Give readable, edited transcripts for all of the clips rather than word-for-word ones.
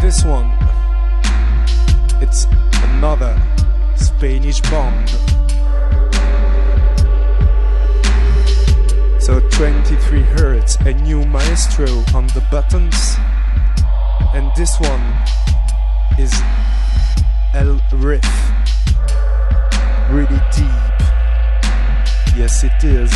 This one, it's another Spanish bomb. So 23 Hertz, a new maestro on the buttons. And this one is El Riff. Really deep. Yes, it is.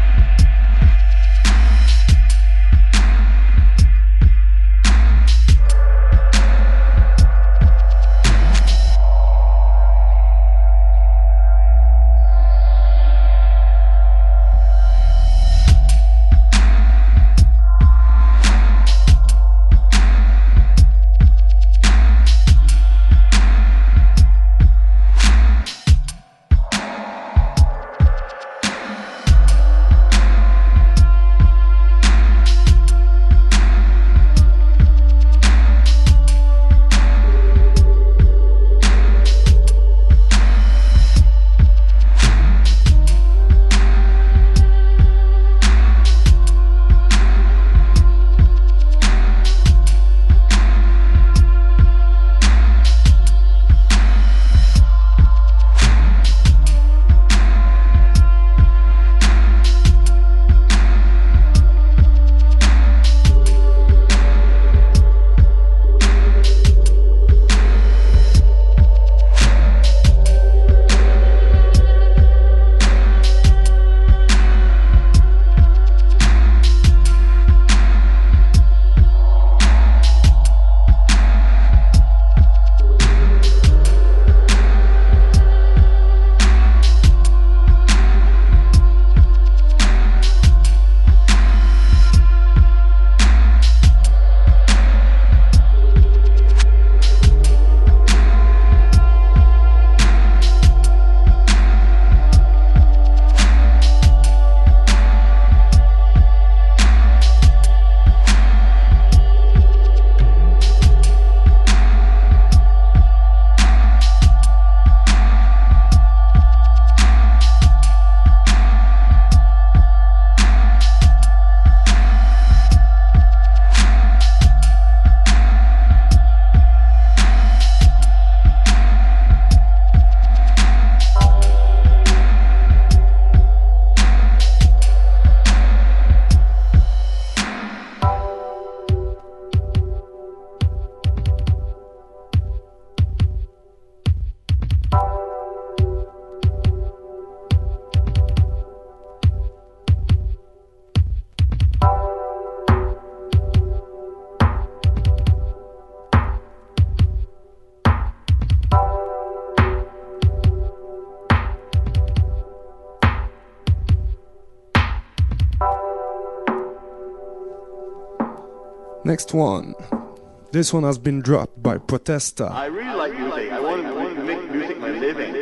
Next one. This one has been dropped by Protesta. I really like music. I want to make music my living.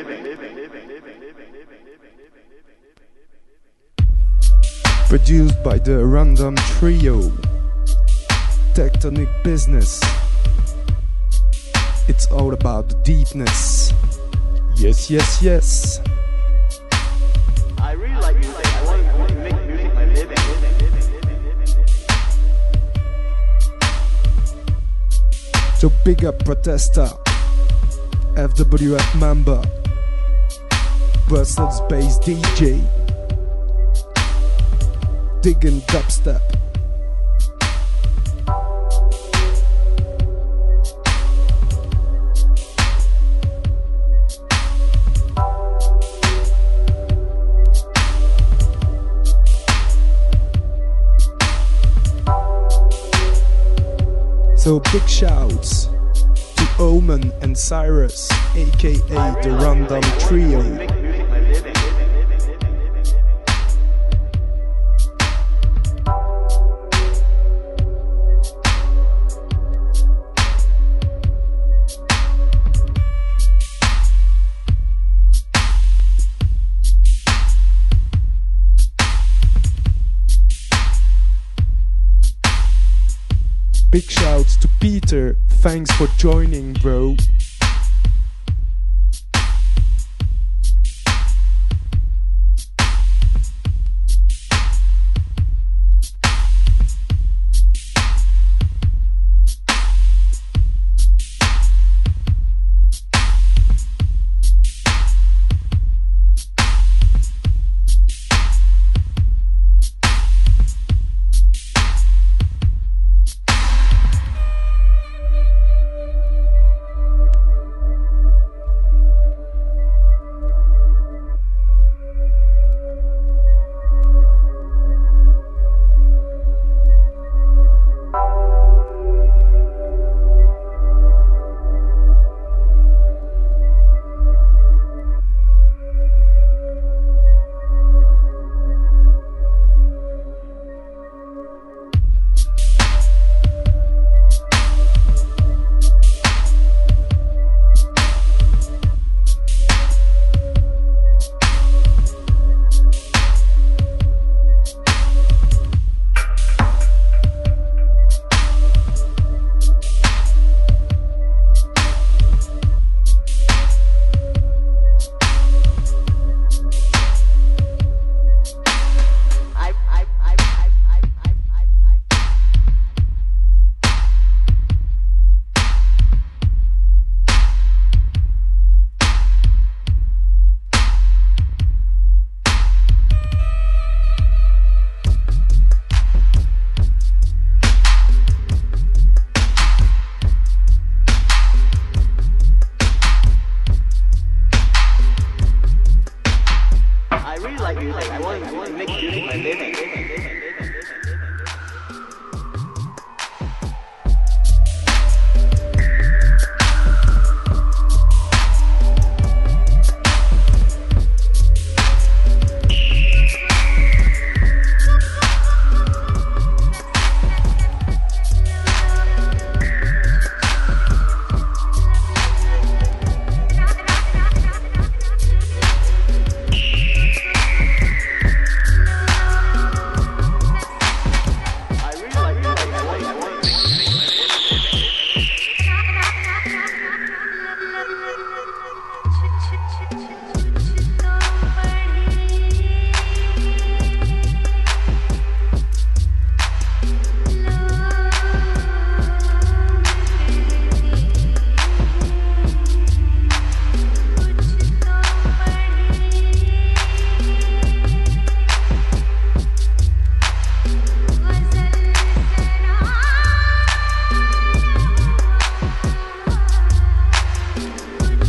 Produced by the Random Trio. Tectonic Business. It's all about the deepness. Yes, yes, yes. I really like music. I want to make music my living. So big up Protesta, FWF member, Brussels-based DJ, digging dubstep. So big shouts to Omen and Cyrus, aka the Random Trio. Big shouts to Peter, thanks for joining, bro.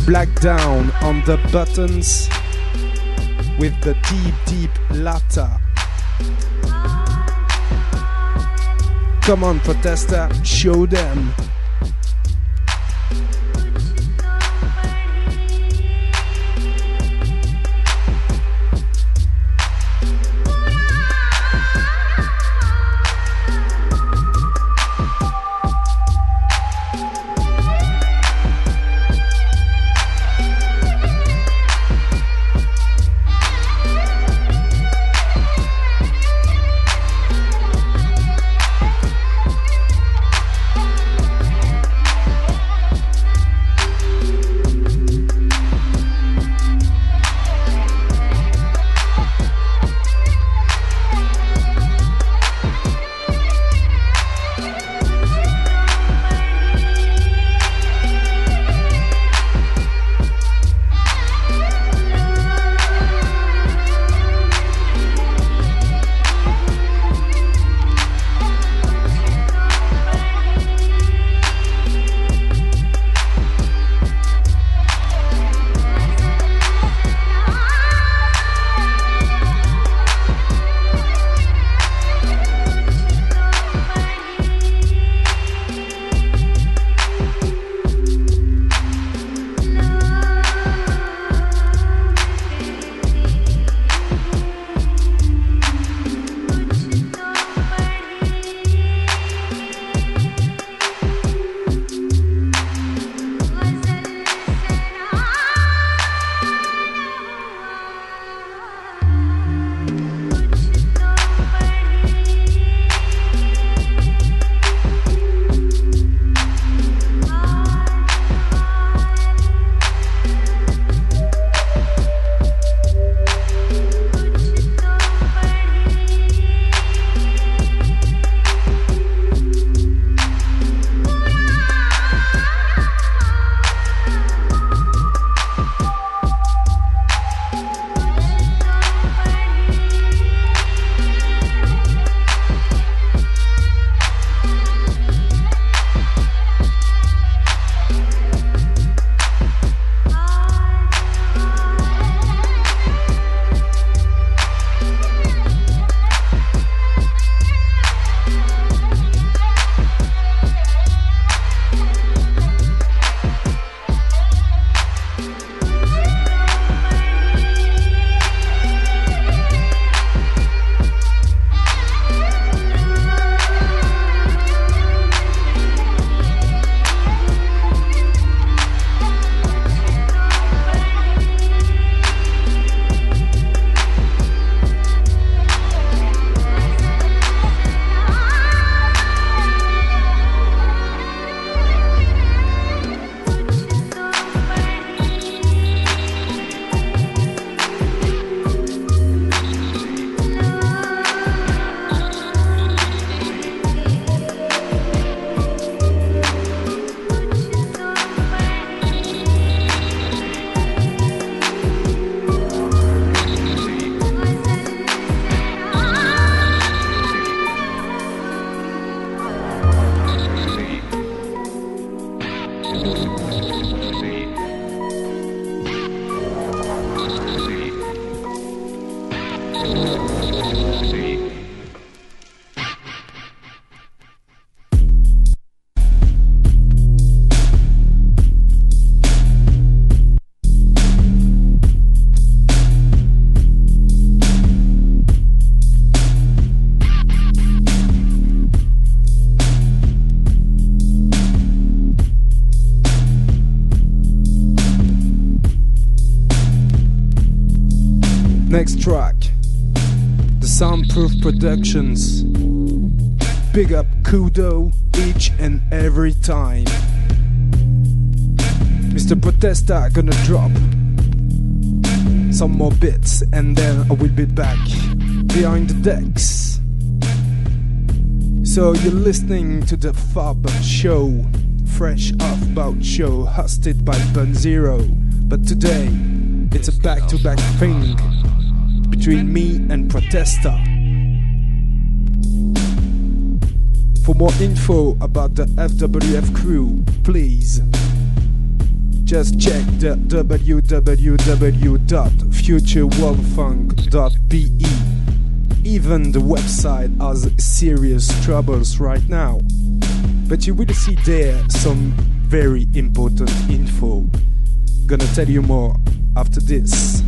Black Down on the buttons with the deep, deep Lata. Come on, Protesta, show them. Next track, the Soundproof Productions. Big up Kudo each and every time. Mr. Protesta gonna drop some more bits and then I will be back behind the decks. So you're listening to the Fab Show, Fresh Off Bout Show, hosted by Bun Zero. But today, it's a back-to-back thing between me and Protesta. For more info about the FWF crew, please Just check the www.futureworldfunk.be. Even the website has serious troubles right now, but you will see there some very important info. Gonna tell you more after this.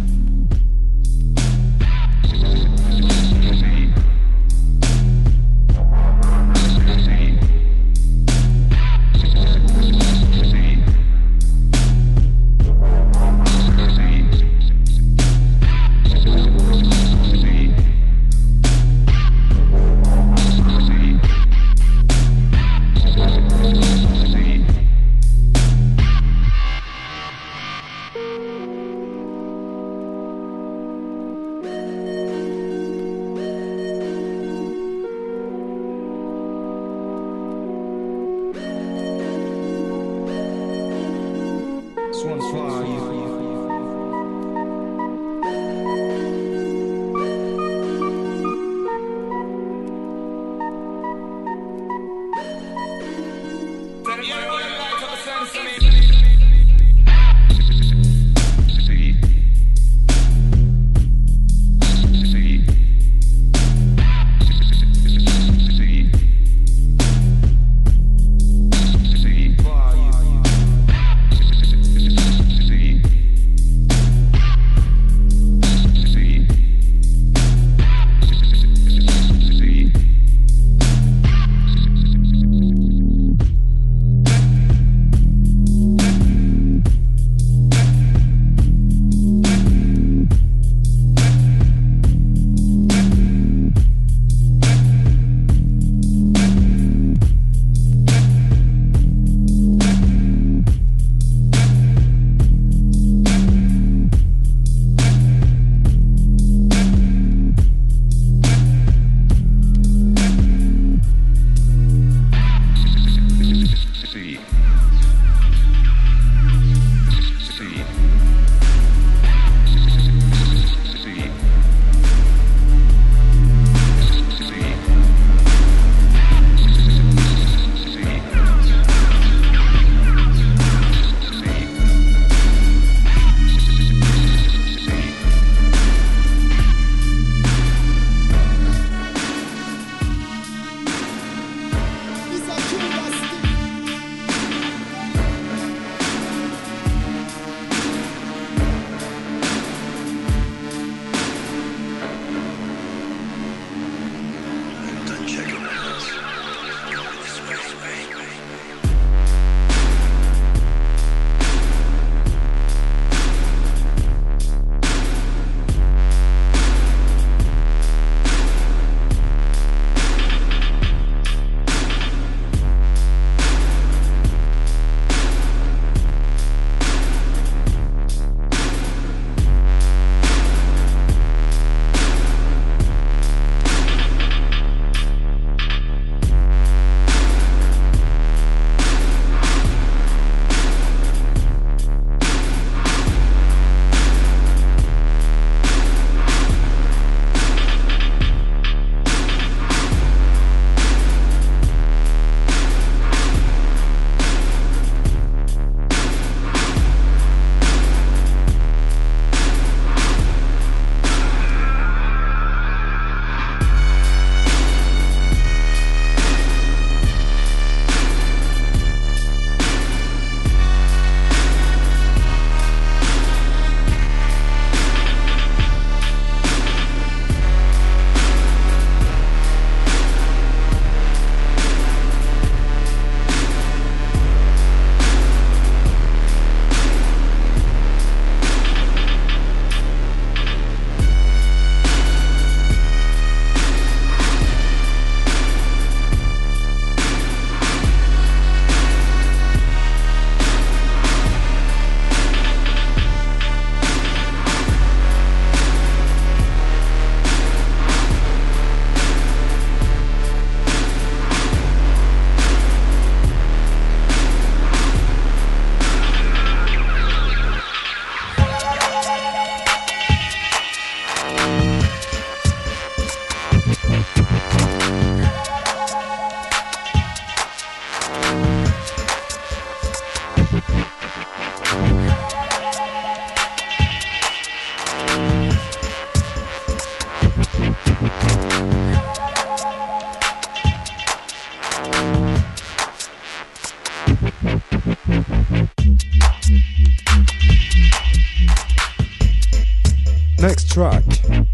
track.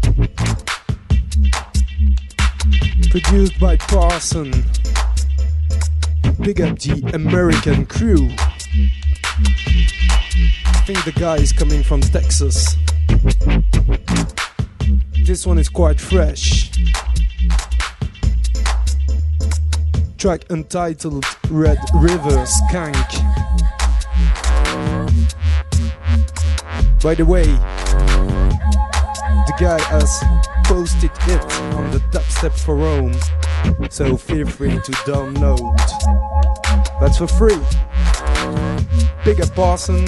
Produced by Parson. Big up the American crew. I think the guy is coming from Texas. This one is quite fresh. Track entitled Red River Skank. By the way, the guy has posted it on the Dubstep Forum, so feel free to download. That's for free. Big up Parson.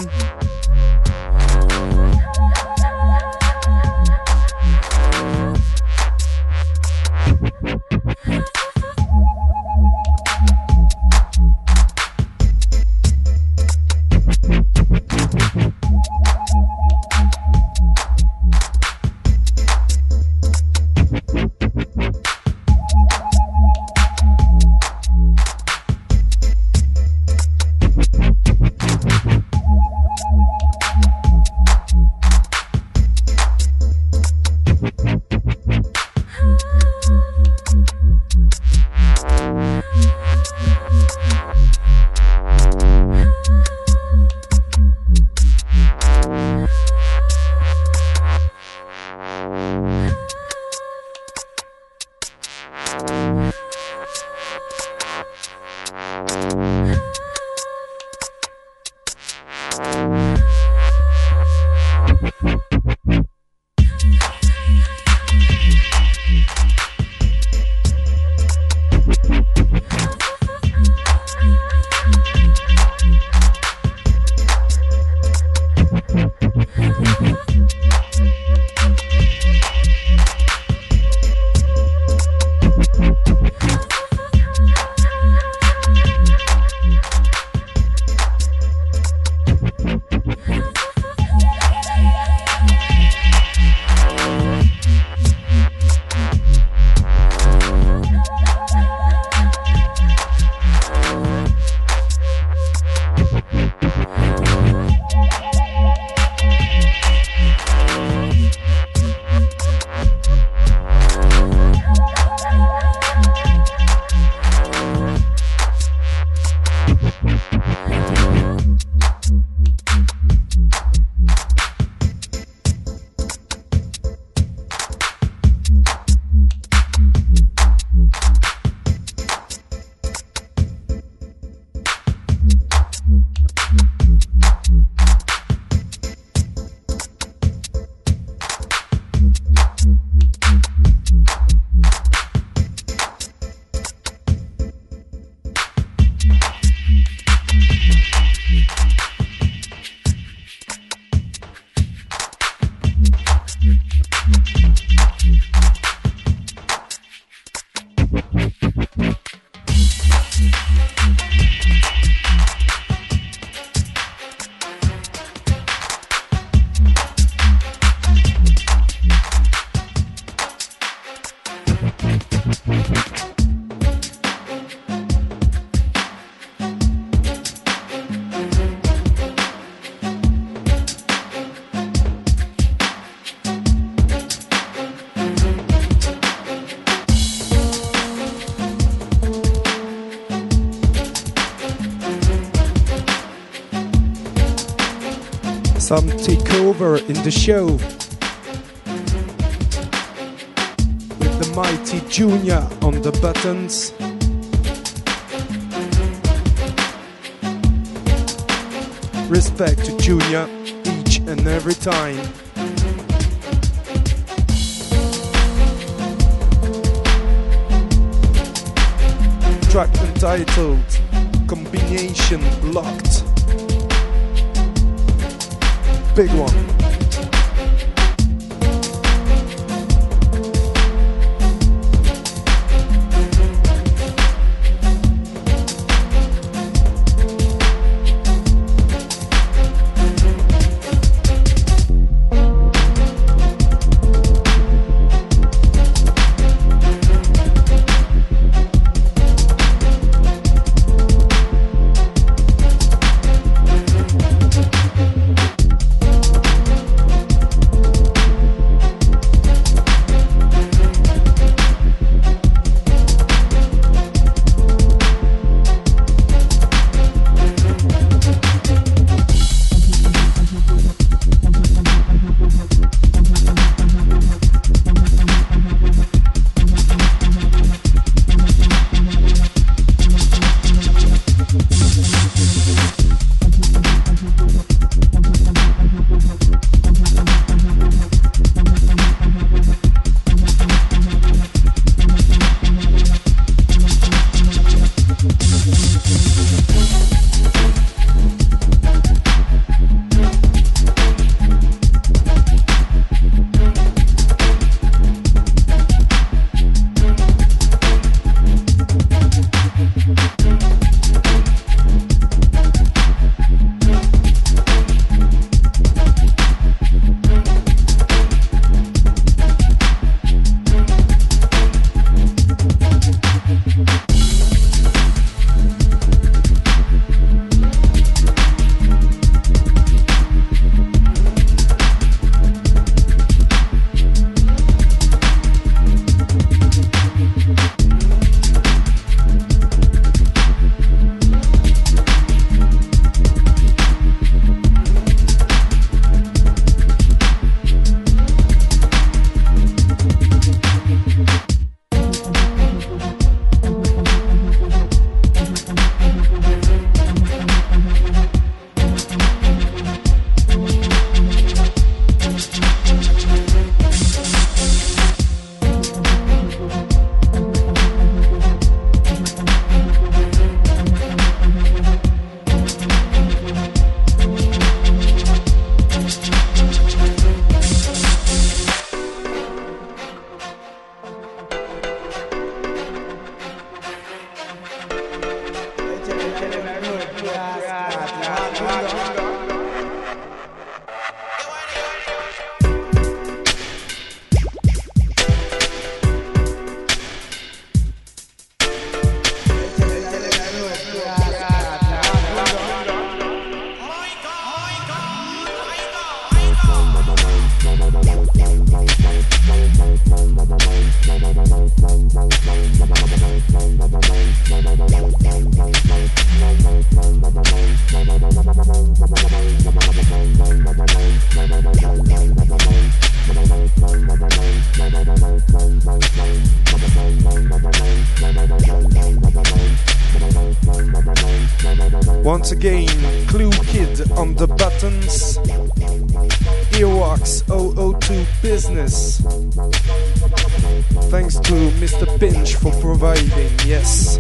Some takeover in the show with the mighty Junior on the buttons. Respect to Junior each and every time. Track entitled Combination Locked. Big one. Once again, Clue Kid on the buttons. Earwax 002 Business. Thanks to Mr. Pinch for providing, yes.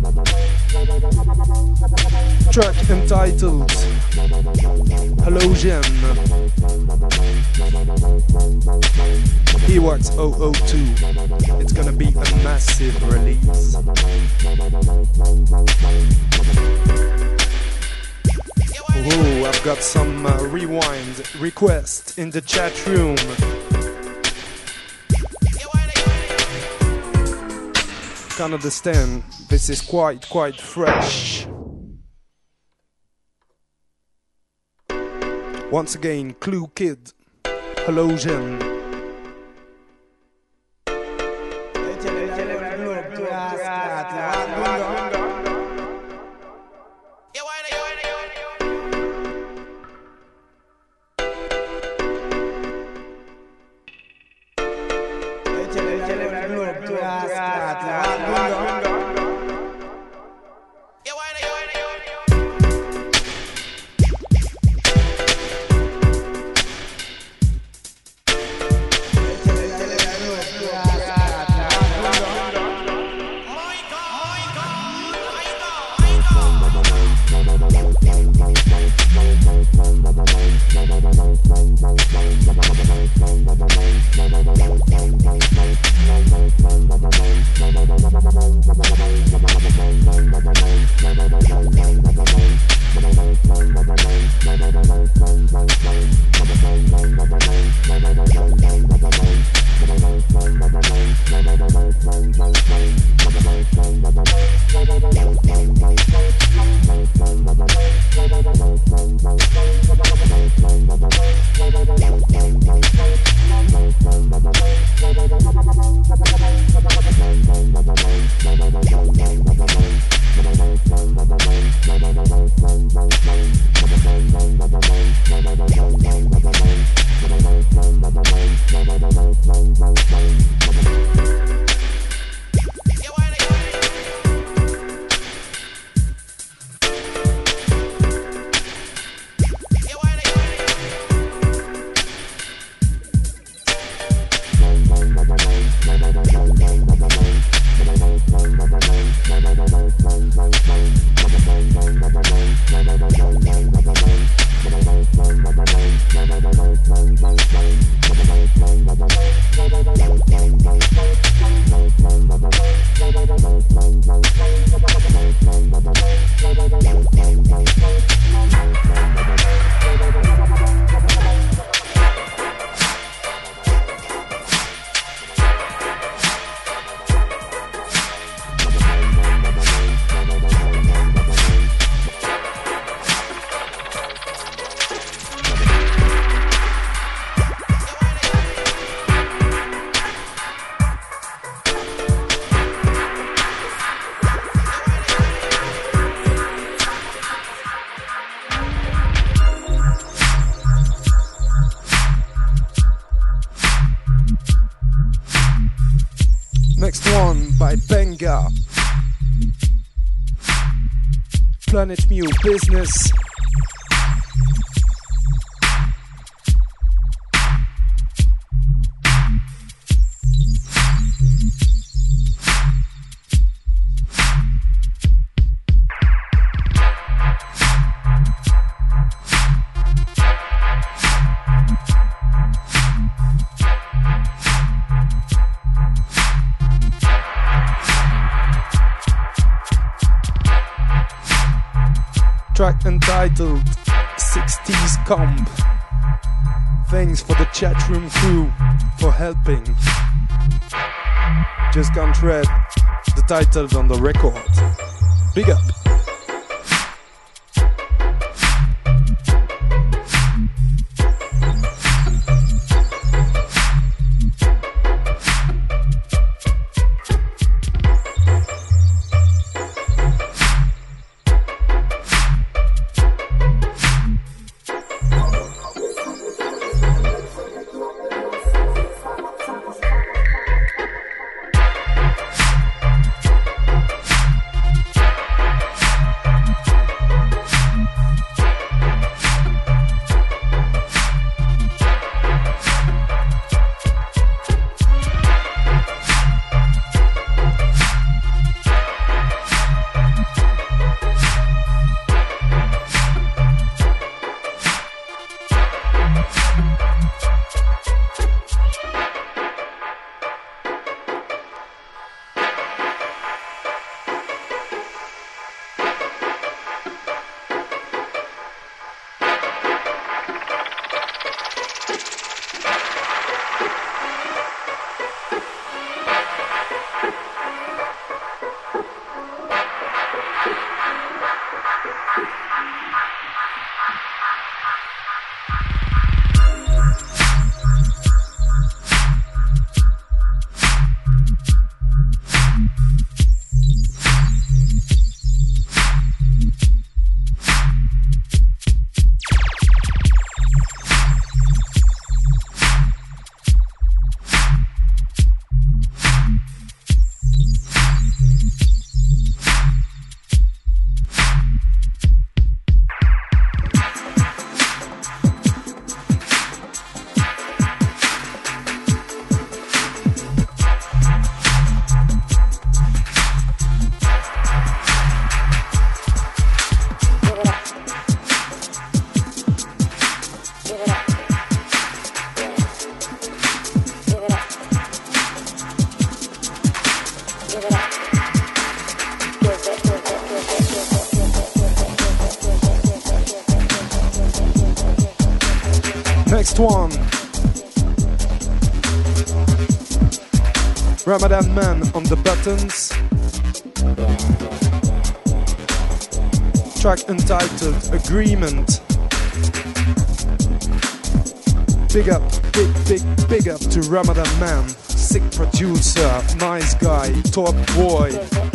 Track entitled Halogen. Earwax 002. It's gonna be a massive release. Oh, I've got some rewind requests in the chat room. Can't understand, this is quite fresh. Once again, Clue Kid, Halogen. Next one by Benga. Planet Mu Business. Track entitled 60s comp. Thanks for the chat room crew for helping. Just can't read the titles on the record. Big up. Next one. Ramadan Man on the buttons. Track entitled Agreement. Big up, big up to Ramadan Man. Sick producer, nice guy, top boy.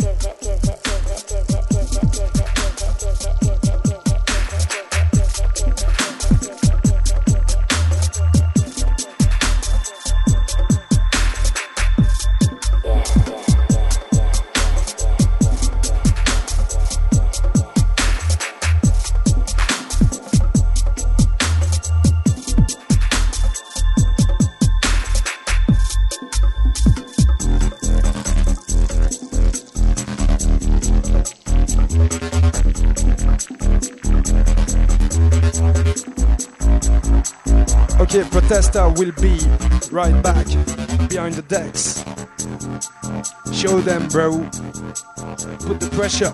Okay, Protesta will be right back behind the decks. Show them, bro. Put the pressure.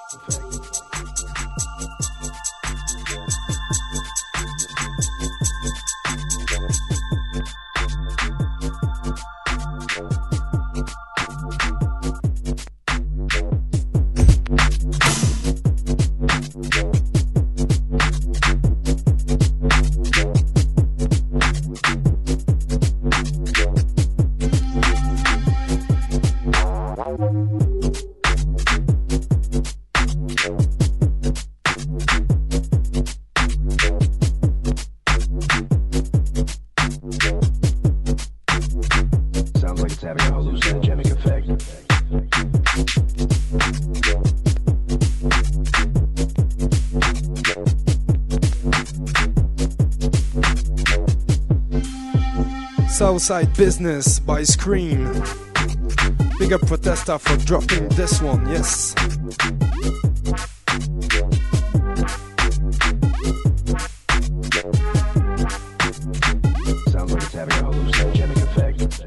Southside Business by Scream. Big up Protesta for dropping this one, yes. Sounds like it's having a hallucinogenic effect.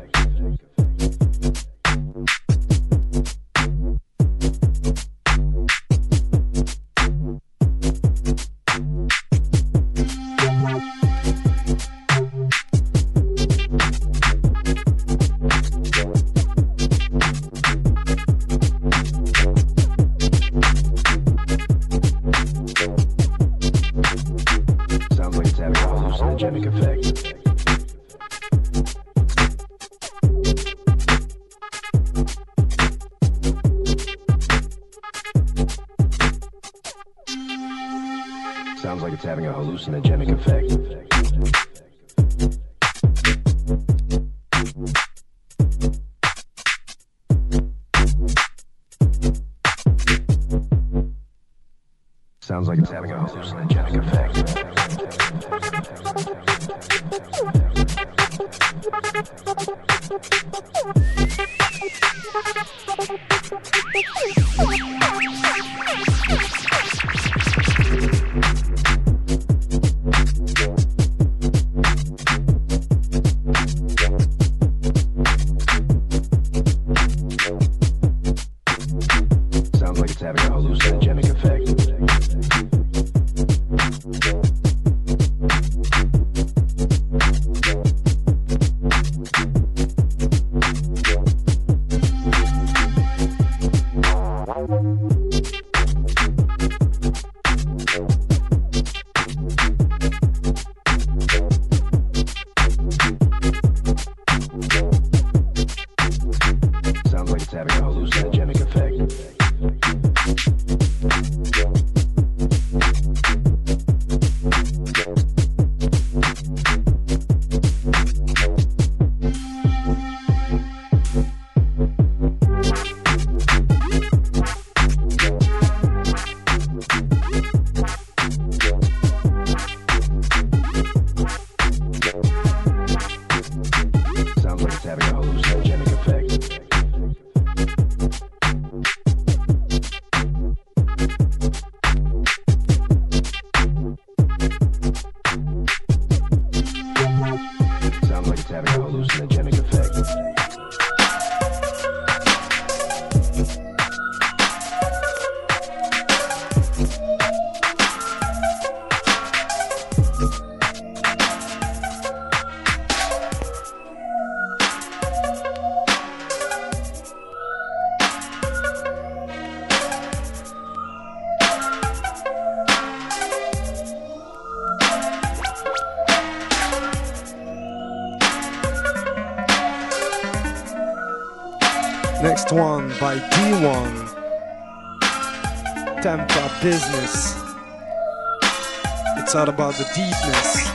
Sounds like it's having a hallucinogenic effect. Sounds like it's having a hallucinogenic effect. Sounds like it's having a hallucinogenic effect. Sounds like it's having a hallucinogenic effect. Sounds like it's having a hallucinogenic effect. Sounds like it's having a hallucinogenic effect. Next one by D1. Tampa Business. It's all about the deepness.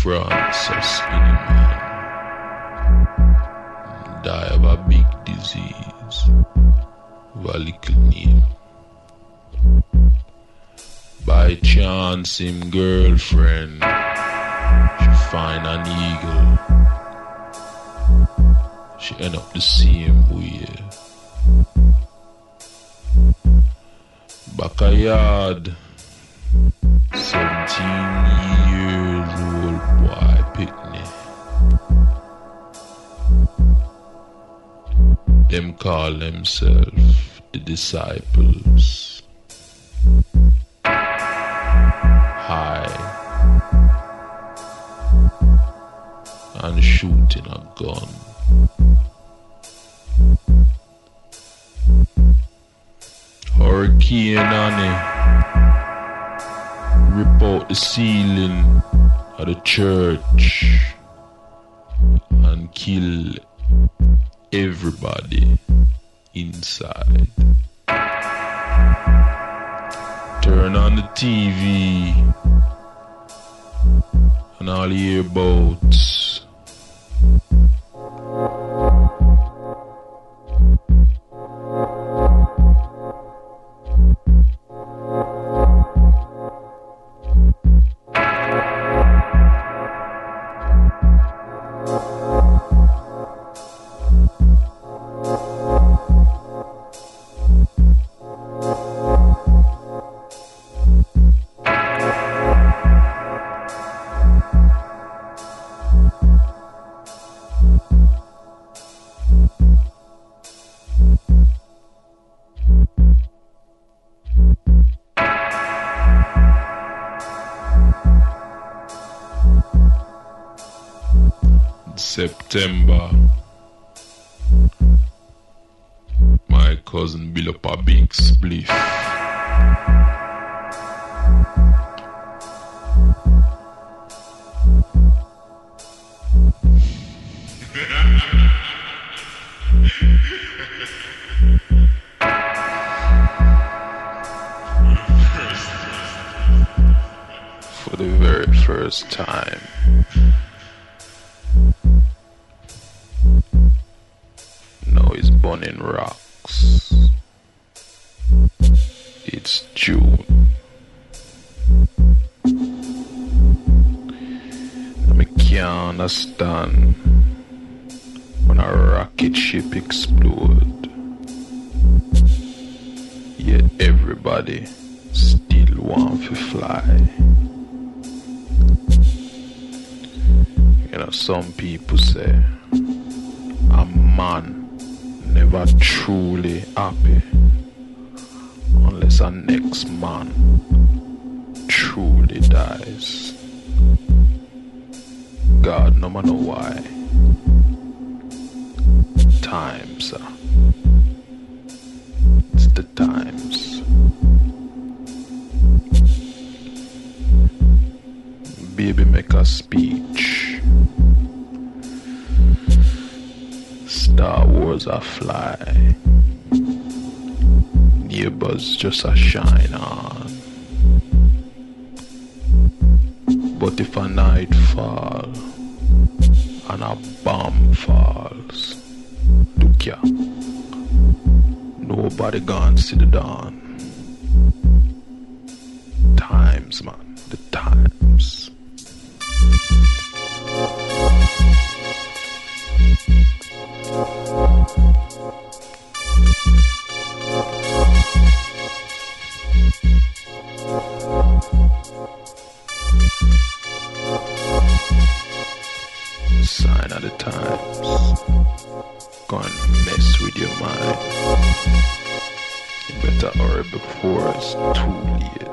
France, a skinny man, die of a big disease, with a little name. By chance, him girlfriend, she find an eagle. She end up the same way. Backyard, 17 years old boy picnic. Them call themselves the disciples. High and shooting a gun. Hurricane Annie rip out the ceiling of the church and kill everybody inside. Turn on the TV and all you hear boats. September, my cousin built up a big spliff. For the very first time. In rocks. It's June. I can't understand when a rocket ship explode. Yet everybody still want to fly. You know, some people say a man never truly happy unless our next man truly dies. God no matter why. Times, it's the times. Baby make a speech. Star Wars a fly. Neighbors just a shine on. But if a night fall and a bomb falls, look ya, nobody gonna see the dawn. Times, man, the times. Sign of the times. Go and mess with your mind. You better hurry before it's too late.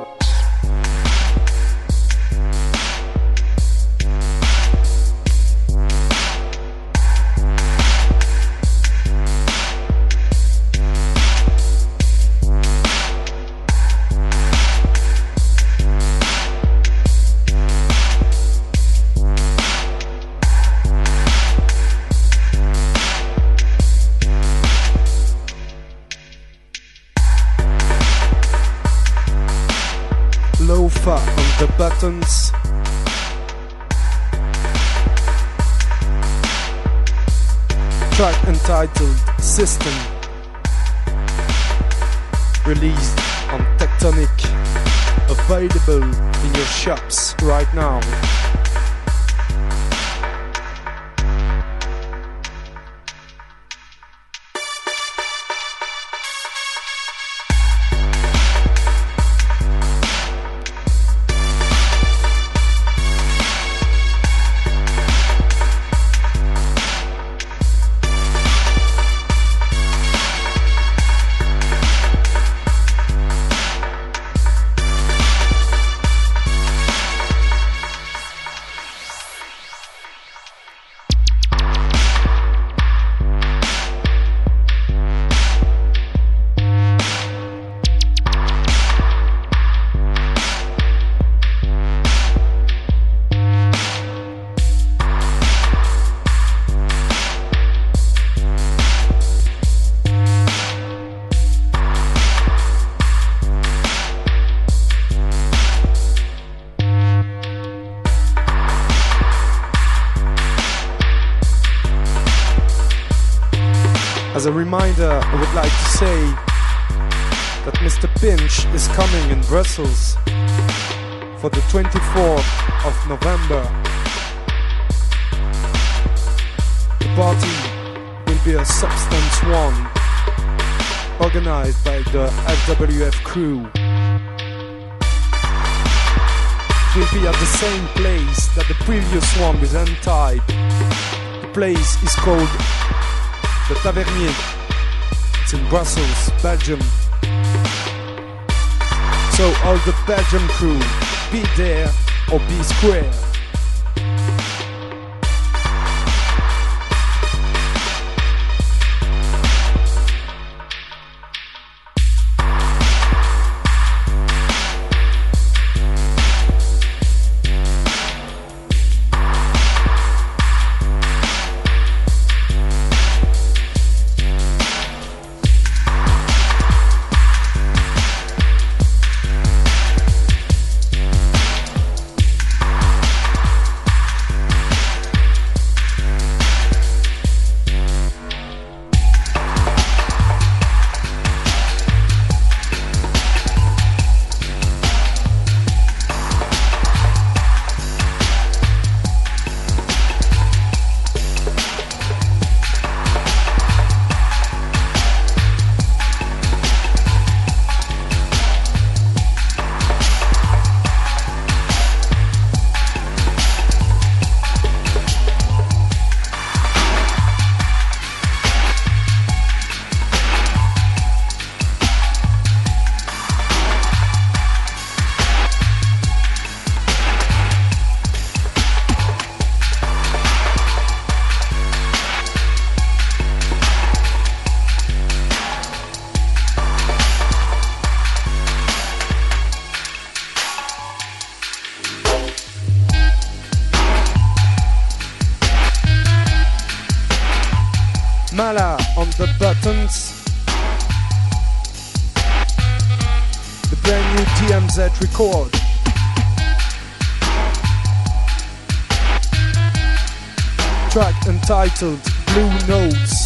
Lofa on the buttons. track entitled System, released on Tectonic, available in your shops right now. As a reminder, I would like to say that Mr. Pinch is coming in Brussels for the 24th of November. The party will be a Substance One, organized by the FWF crew. It will be at the same place that the previous one with N-Type. The place is called the Tavernier. It's in Brussels, Belgium. So all the Belgian crew, be there or be square. Mala on the buttons. The brand new TMZ record. Track entitled Blue Notes.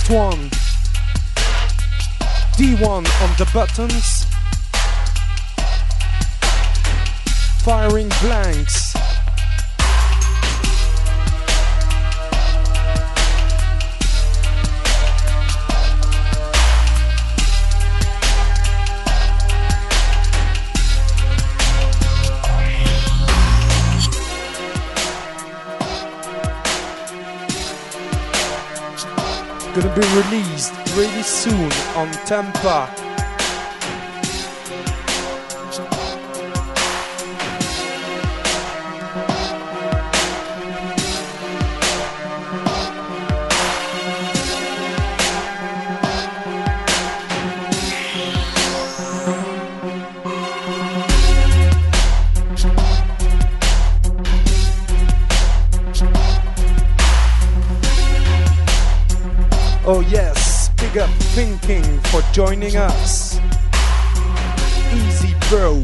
Next one. D1 on the buttons. Firing blanks. Gonna be released really soon on Tampa. Oh yes, big up Thinking for joining us. Easy bro.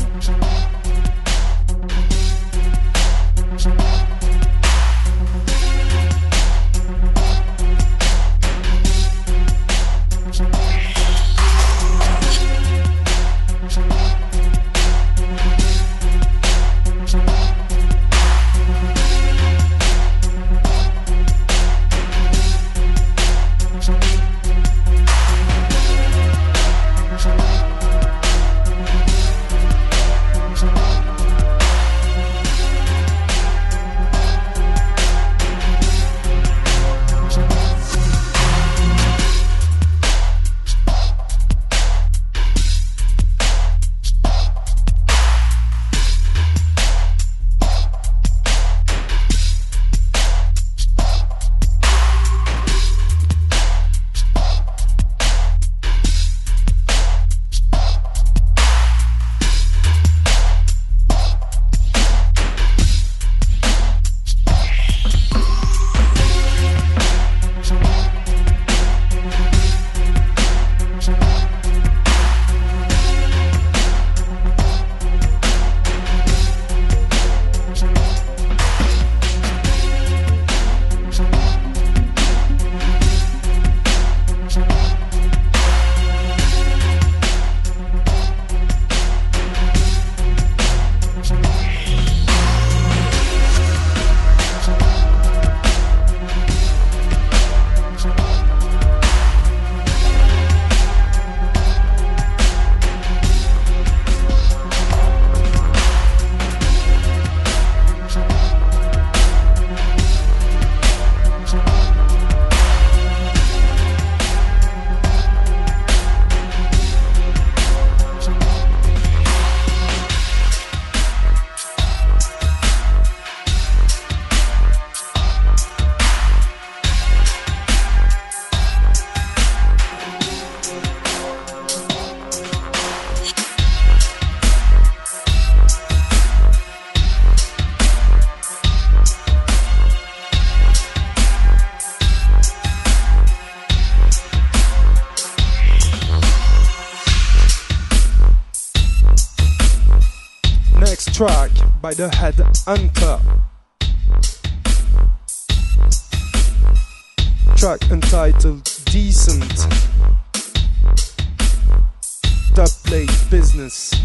Track by the Headhunter. Track entitled Decent. Dubplate Business.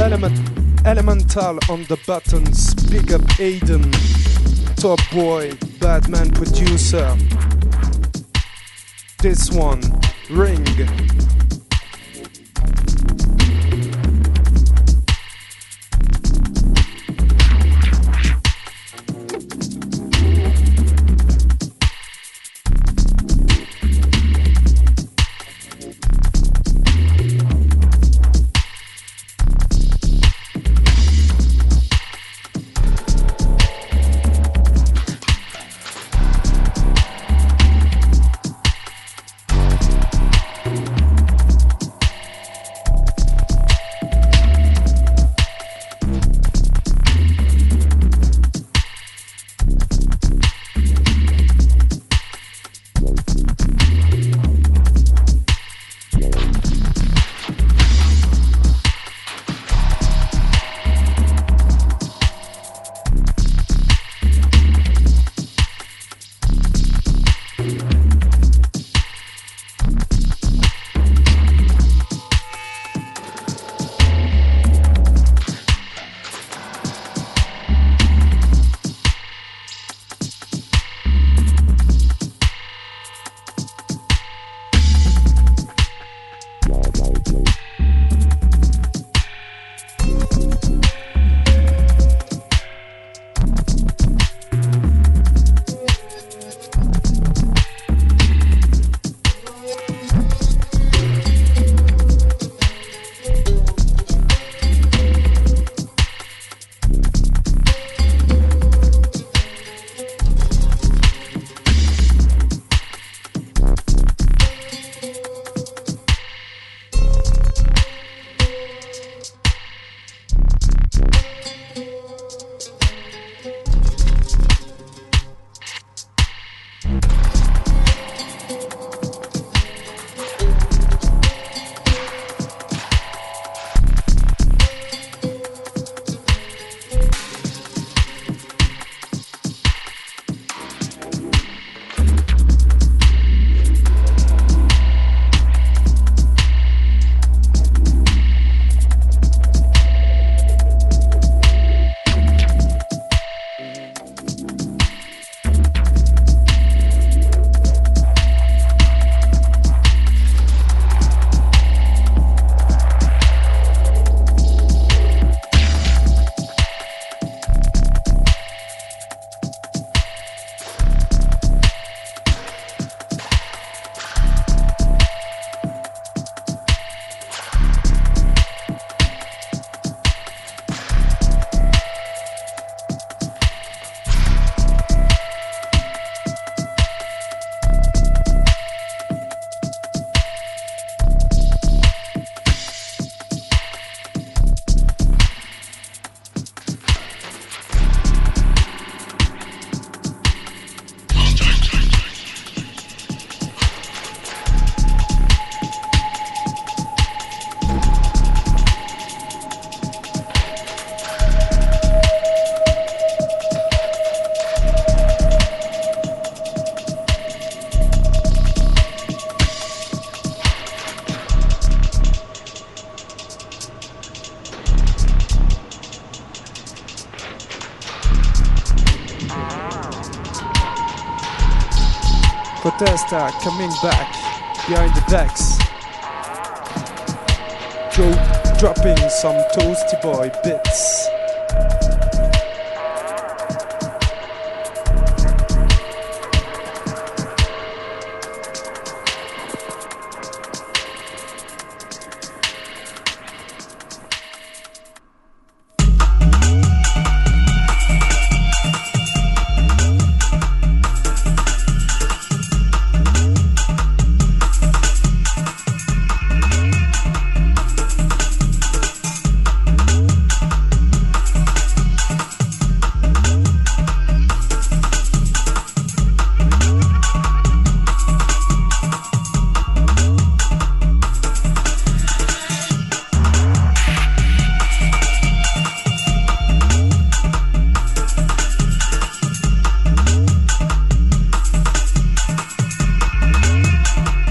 Elemental on the buttons, big up Aiden, top boy, Badman producer. This one, Ring. Protesta coming back behind the decks. Joe dropping some Toasty Boy bits.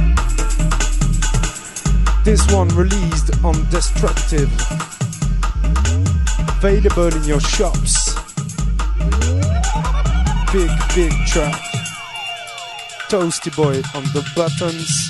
This one released on Destructive. available in your shops. Big track. Toasty Boy on the buttons.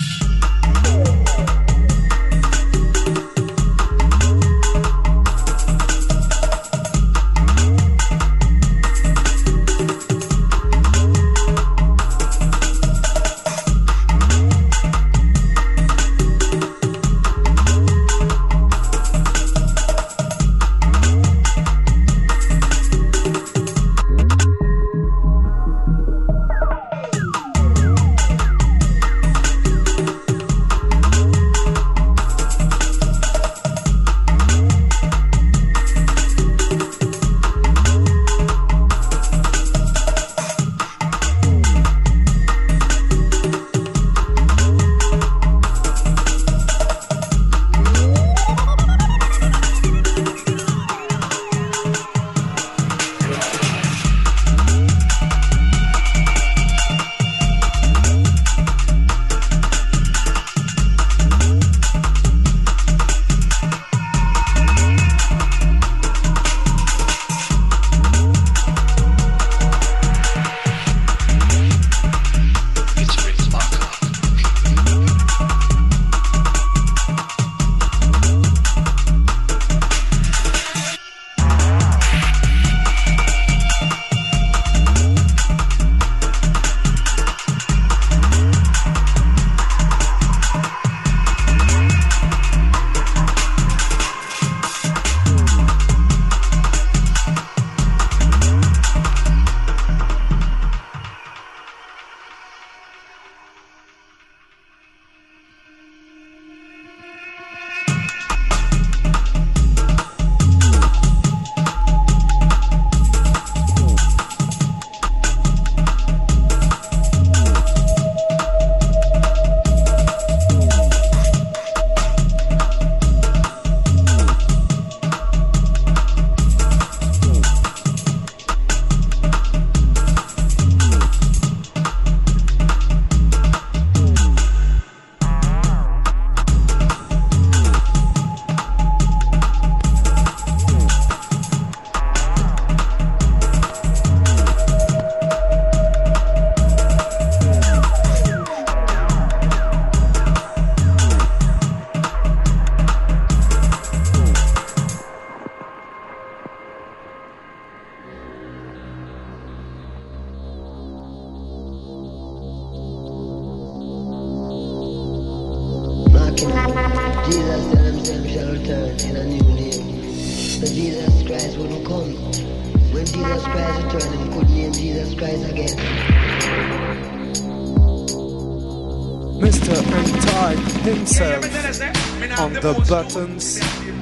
Mr. N-Type himself on the buttons.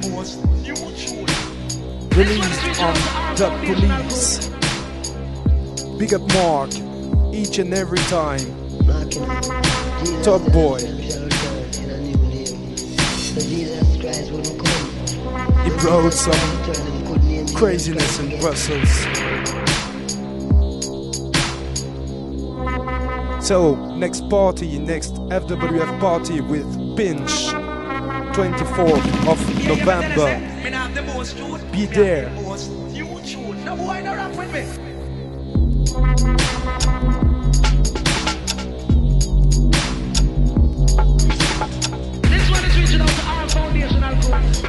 Released on The Police. Big up Mark, each and every time. Top Boy. He brought some craziness in Brussels. So, next party, next FWF party with Pinch, 24th of November. Be there. This one is reaching out to our foundational groups.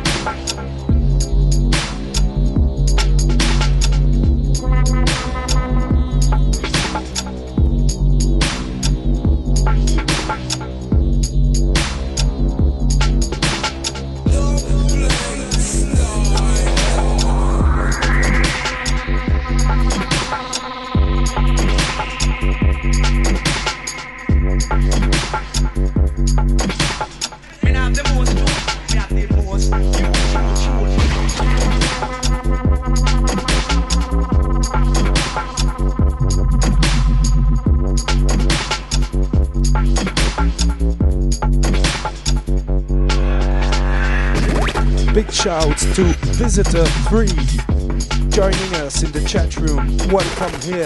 Big shouts to Visitor 3 joining us in the chat room. Welcome here.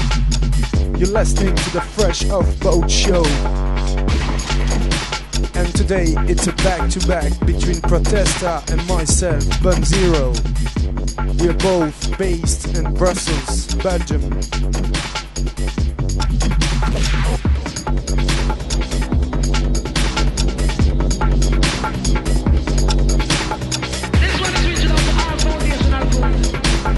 You're listening to the Fresh Off Boat Show. And Today it's a back-to-back between Protesta and myself, Bun Zero. We're both based in Brussels, Belgium. This one is reaching out to our foundational group.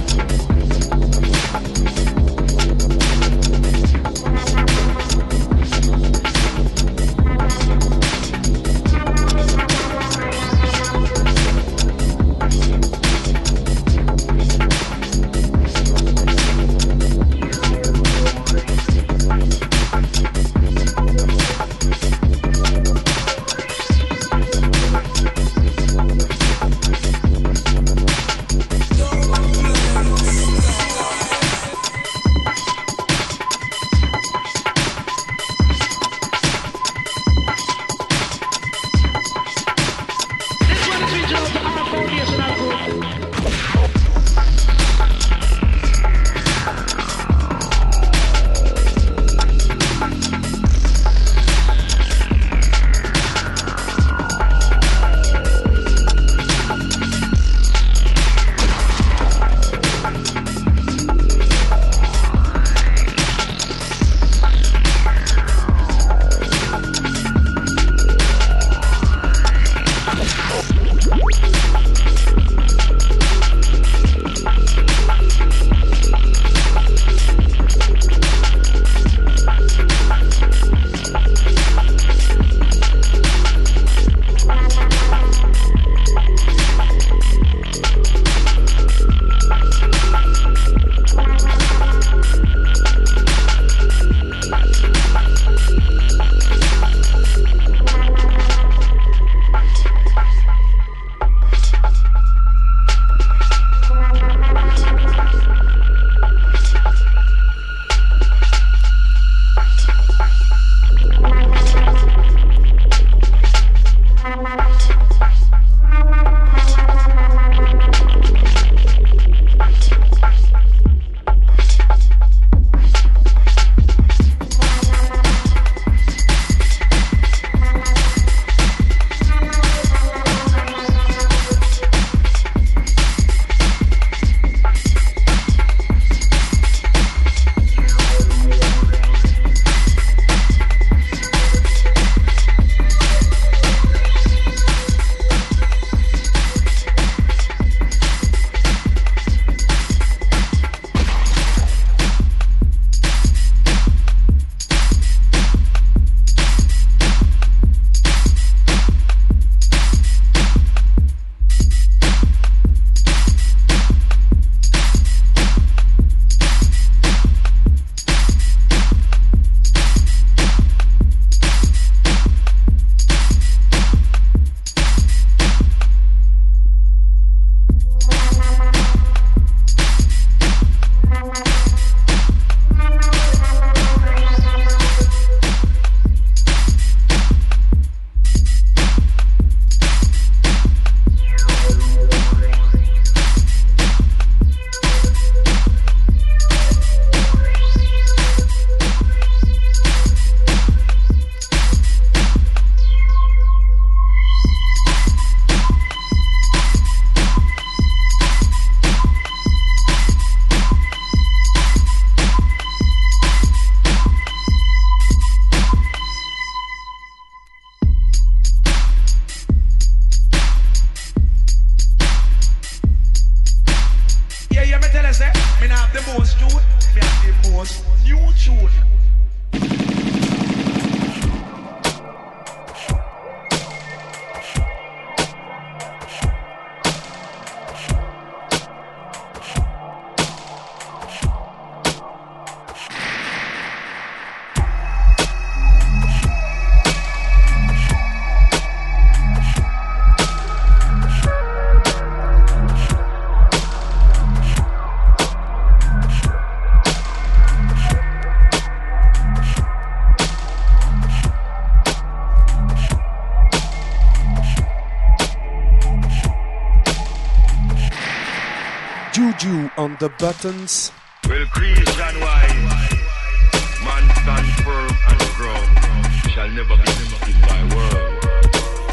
Juju on the buttons. Well, creation wise, man stand firm and ground, shall never be moved by world.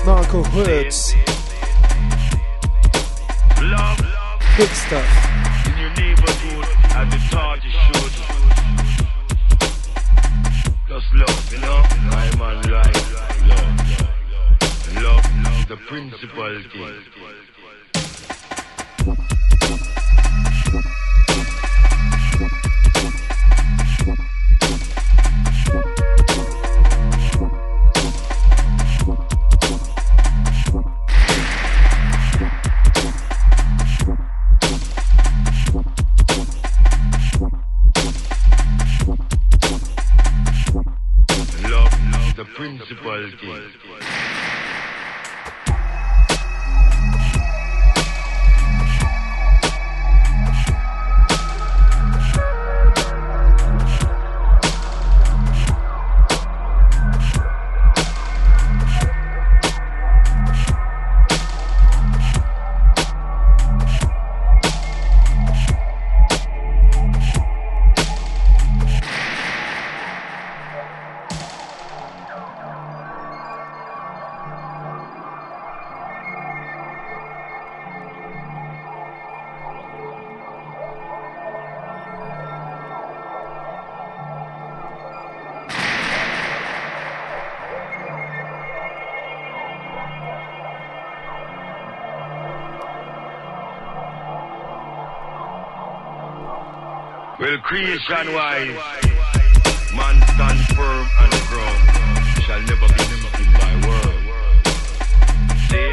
Marco Hertz. Love Good stuff. in your neighborhood as the thought you should. Just love, you know. I'm on life. Love. Love is the principal thing. Principal thing. Well, creation-wise, man stand firm and ground, shall never be moved by word. See?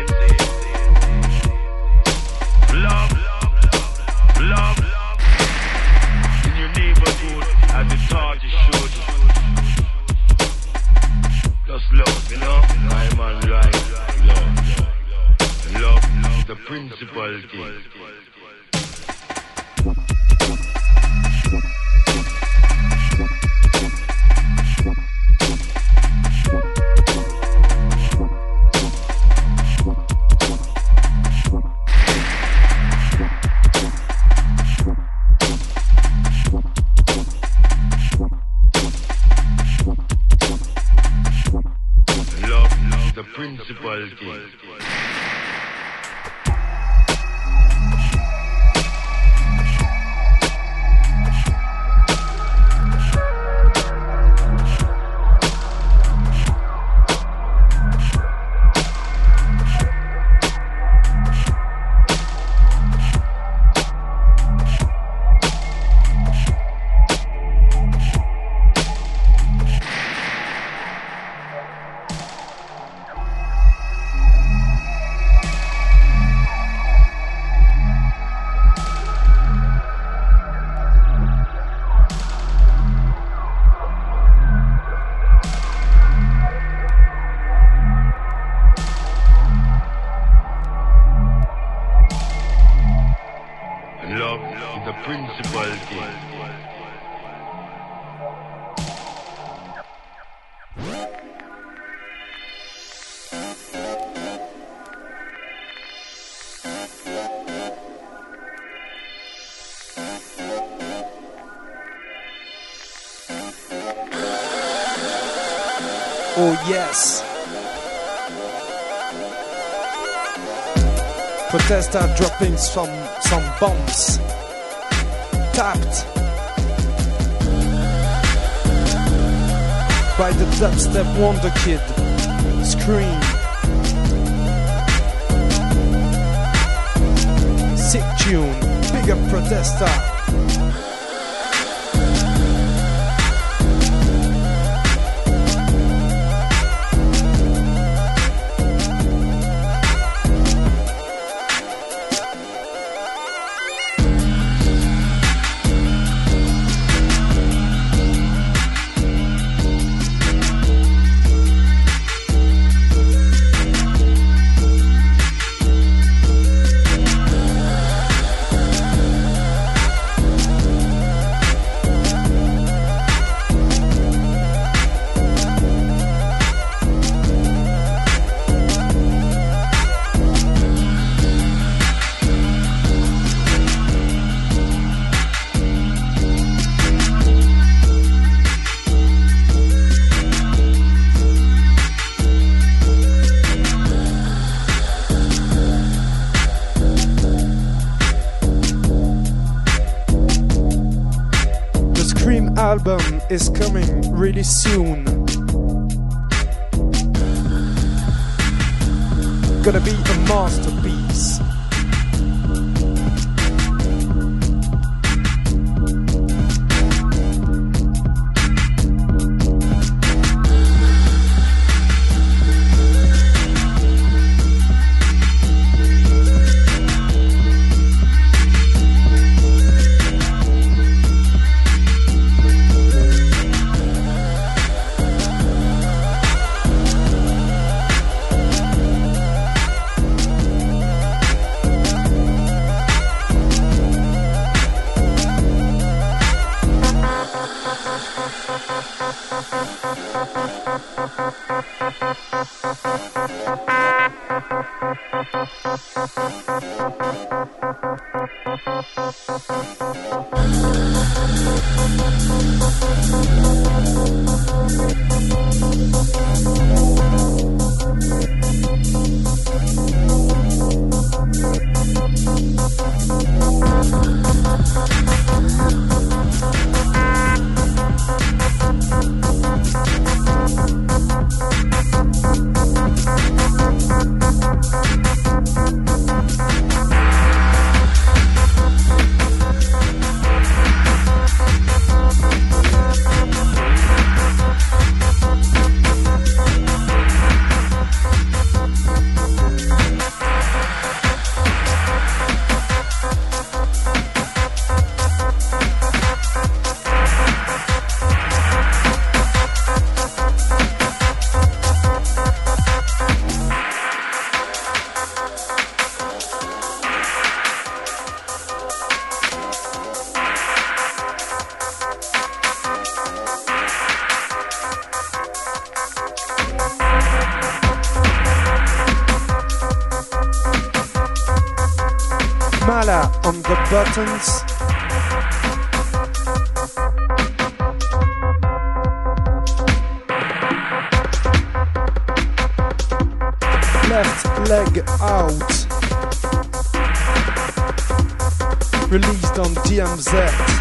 Love, love, in your neighborhood as the thought you should. Just love, you know, I'm on life. Love is the principal thing. Principal thing. Oh yes. Protesta dropping some bombs. Tapped by the dubstep wonder kid. Scream. Sick tune. Big up Protesta. album is coming really soon. Gonna be a masterpiece. Mala on the buttons. Left leg out. Released on DMZ.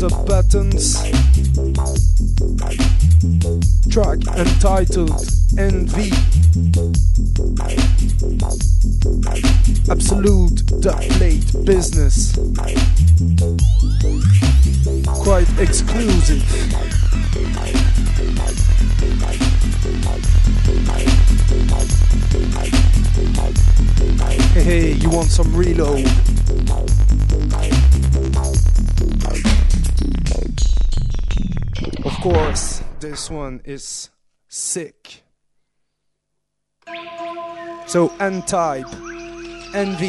the Buttons. Track entitled Envy. Absolute dubplate business. Quite exclusive. Hey, you want some reload? Of course, this one is sick. So, N-Type, Envy.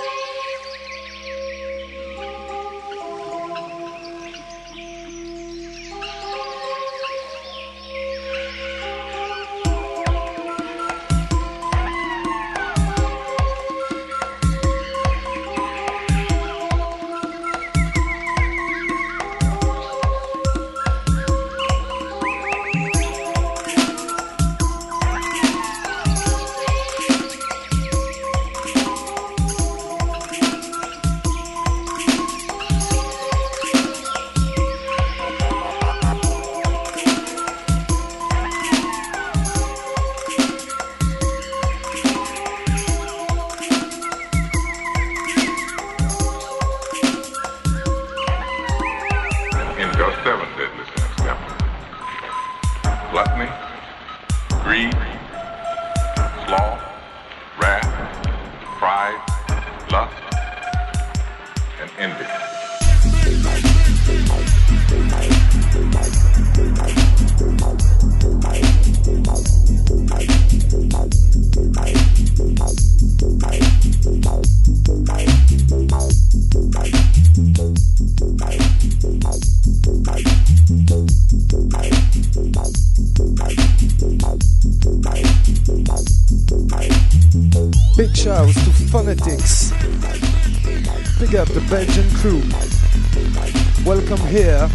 Big shouts to Phonetics. Big up the Belgian crew. Welcome here.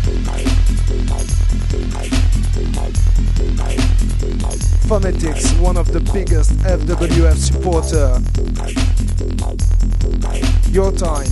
Phonetics, one of the biggest FWF supporter. Your time.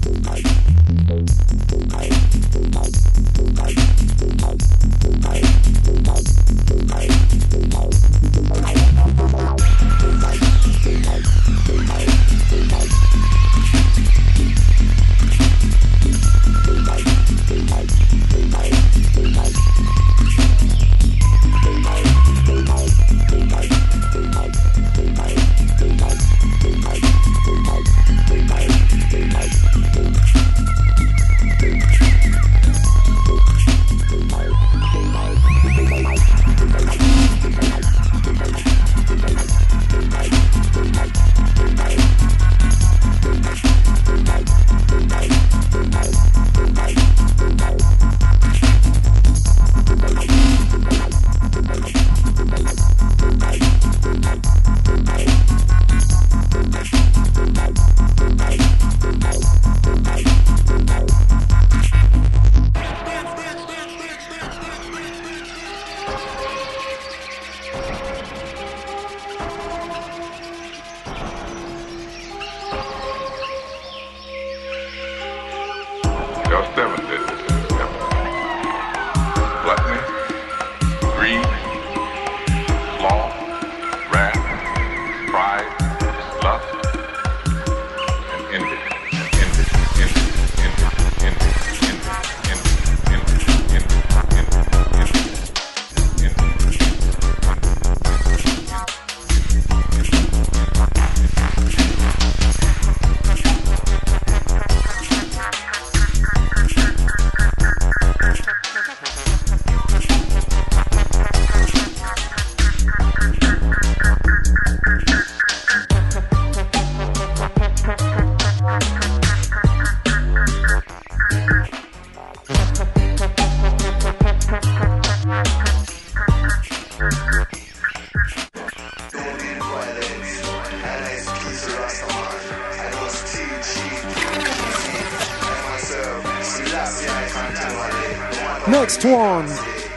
Next one,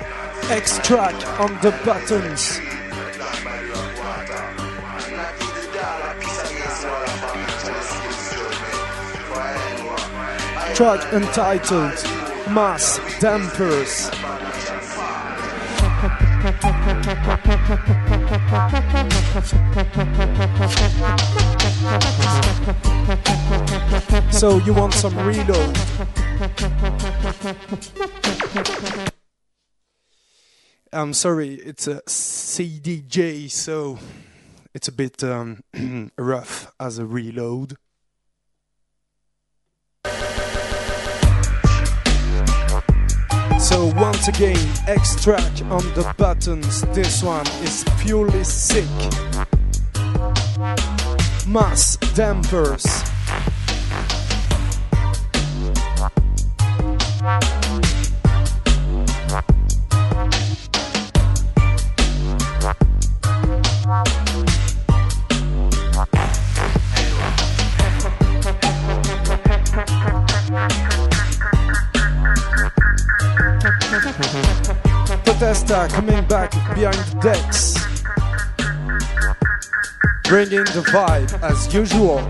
Extract on the Buttons. Track entitled Mass Dampers. So you want some reload? I'm sorry, it's a CDJ, so it's a bit rough as a reload. So once again, extract on the buttons. This one is purely sick. Mass Dampers. Protesta coming back behind the decks, bringing the vibe as usual.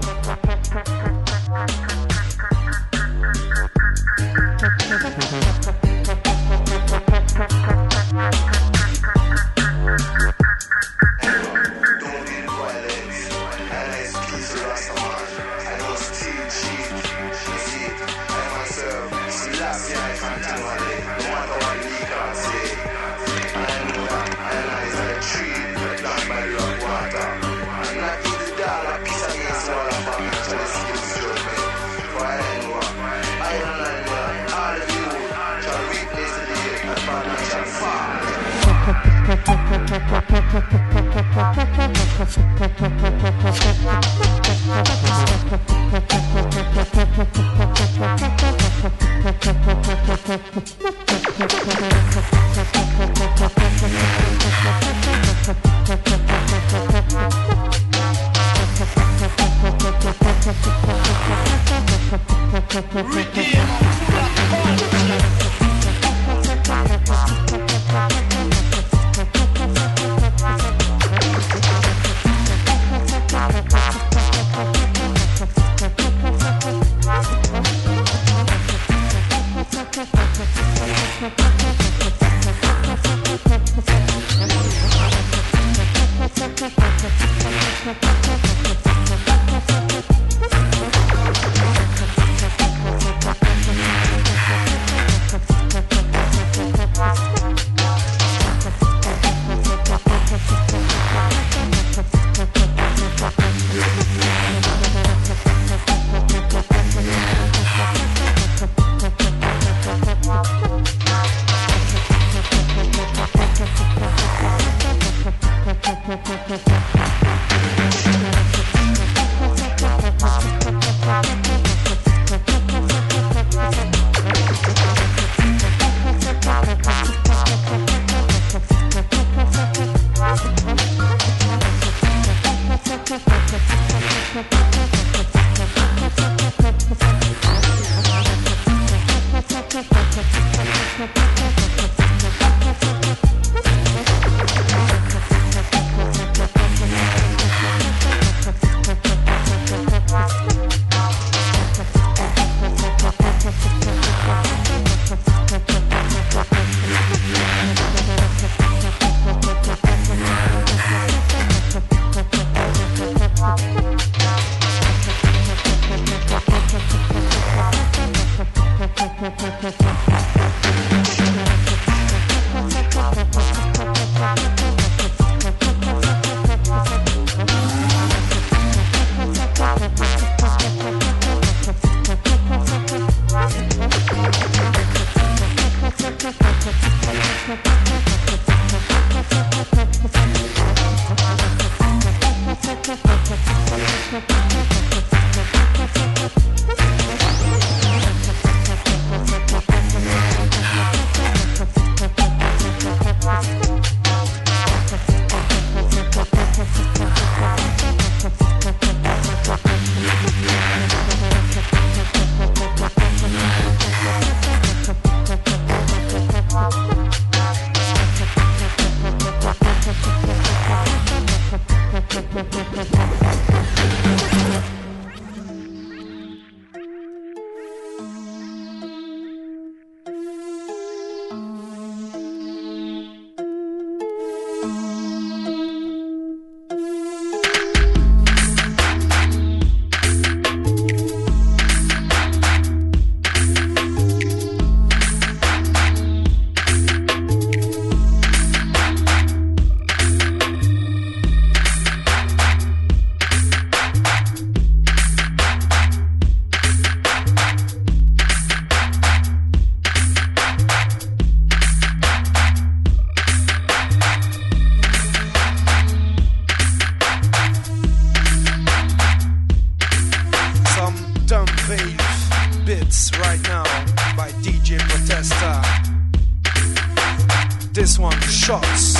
This one, Shots.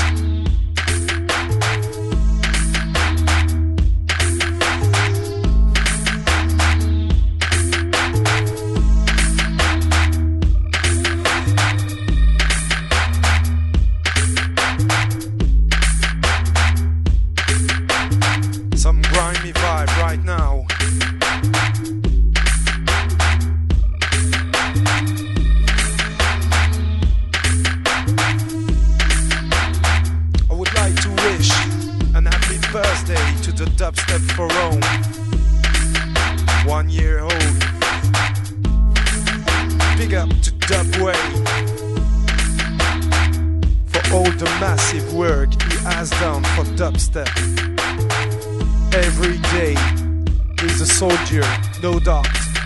Some grimy vibe right now. I would like to wish an happy birthday to the Dubstep for Rome. 1 year old. Big up to Dubway for all the massive work he has done for dubstep. Every day he's a soldier, no doubt.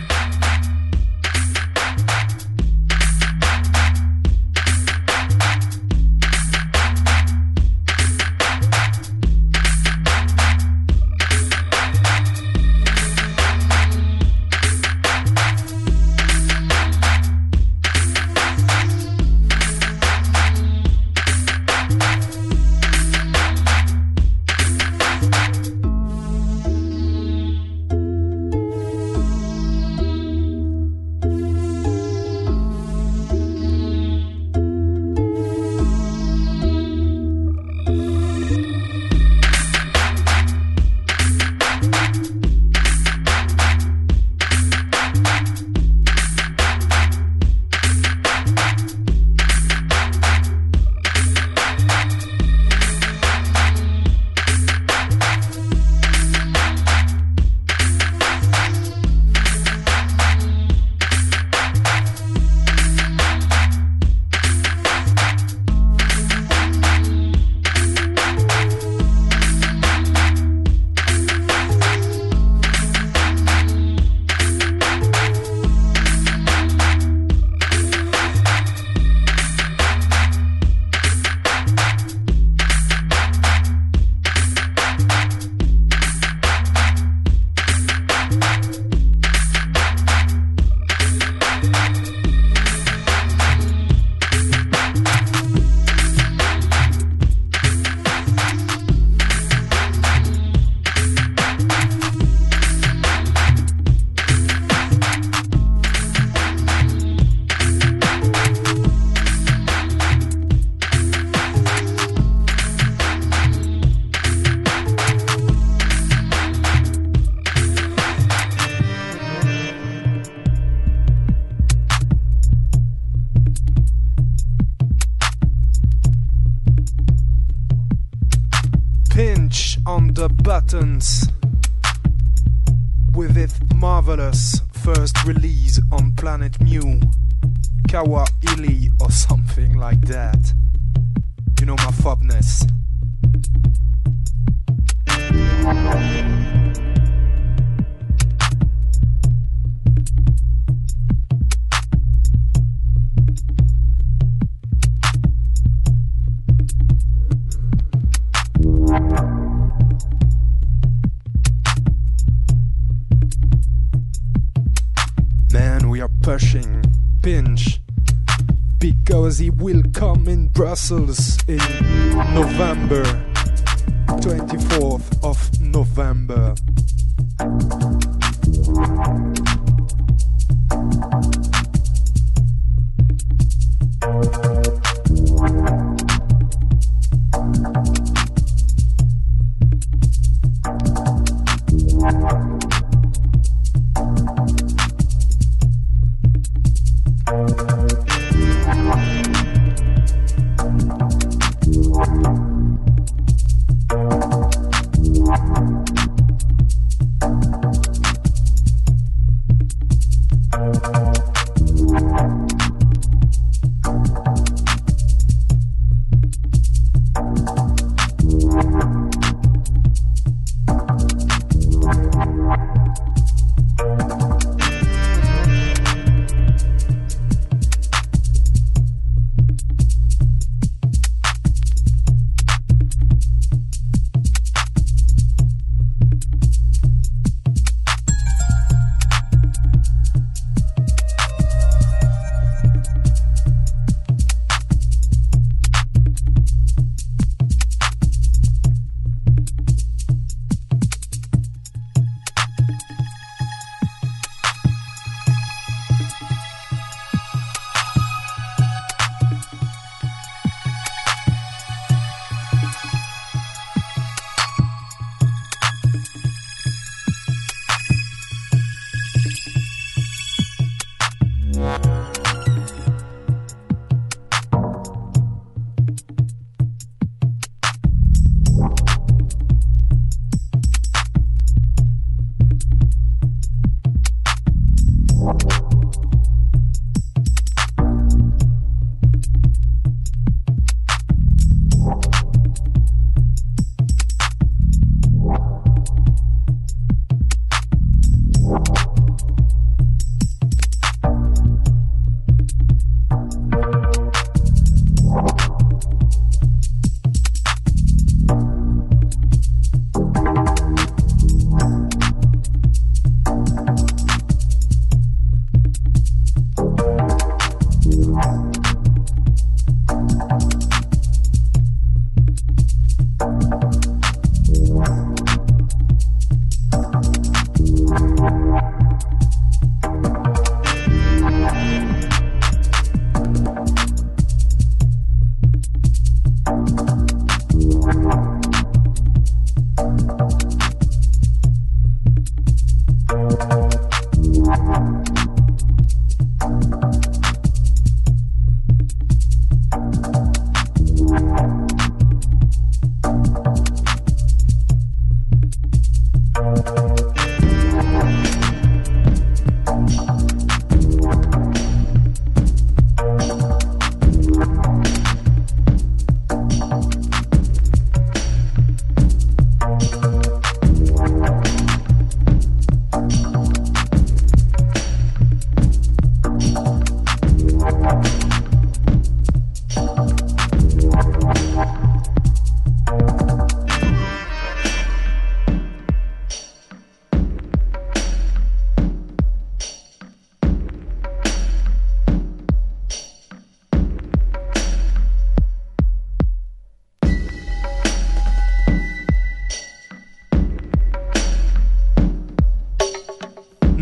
Pinch on the buttons with its marvelous first release on Planet Mu, Kawa Ili or something like that. You know my fobness. Man, we are pushing Pinch because he will come in Brussels in November, 24th of November.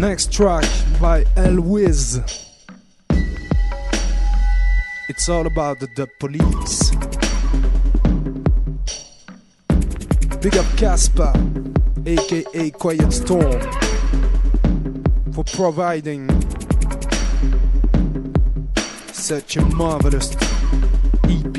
Next track by Elwiz. It's all about the police. Big up Casper, aka Quiet Storm, for providing such a marvelous EP.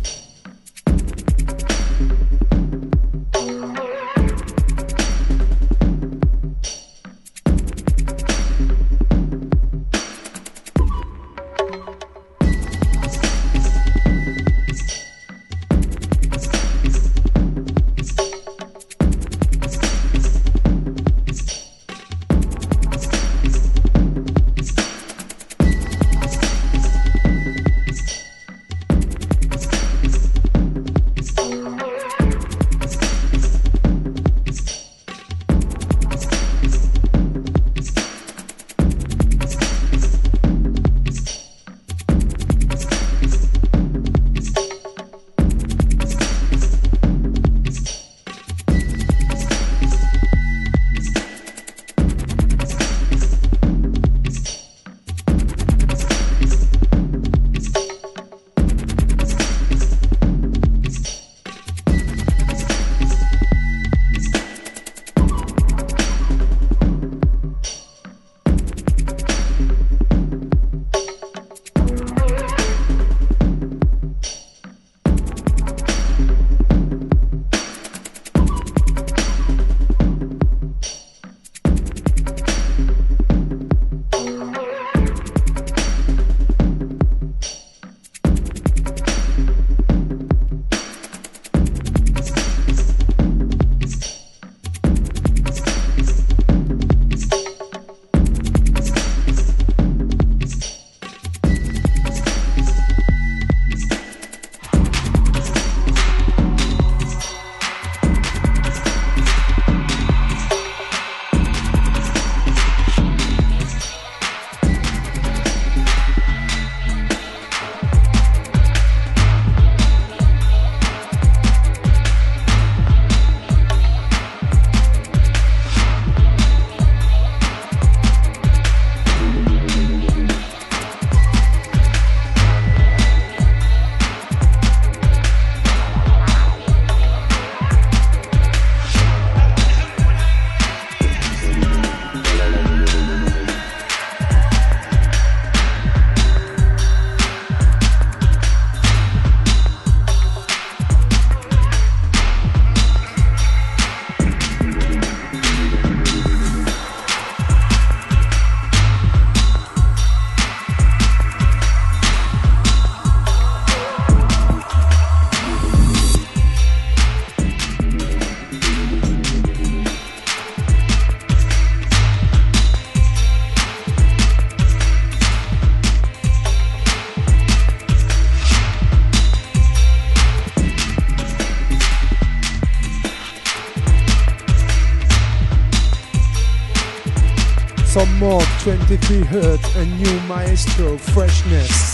Some more 23 Hertz and new Maestro freshness.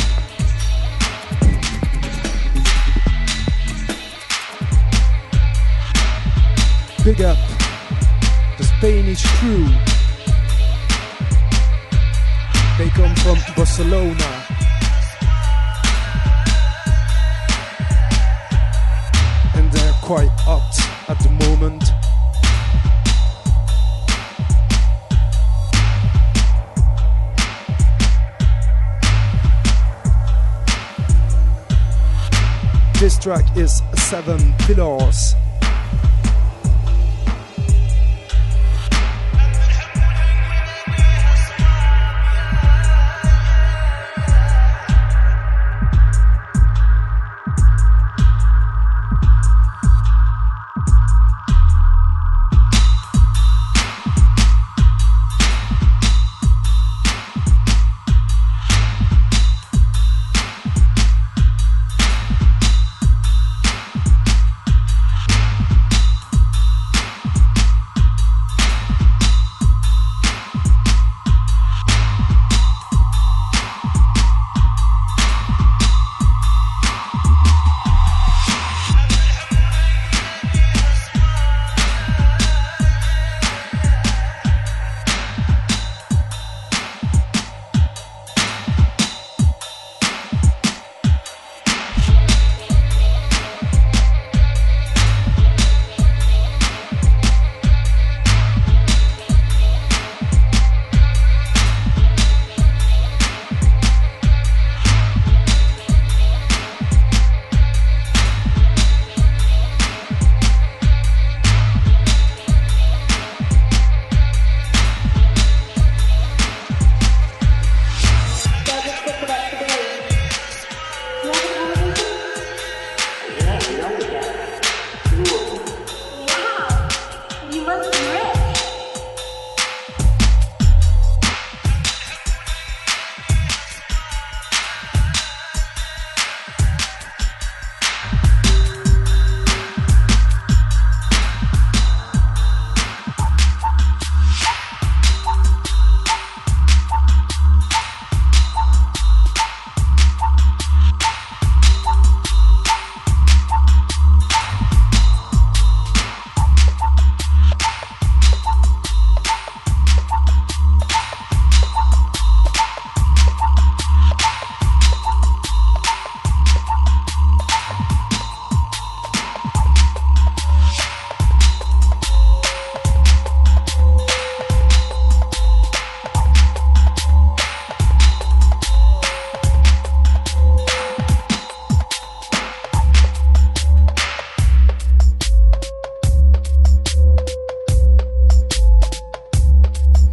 Big up the Spanish crew. They come from Barcelona. And they're quite hot at the moment. This track is 7 Pillars.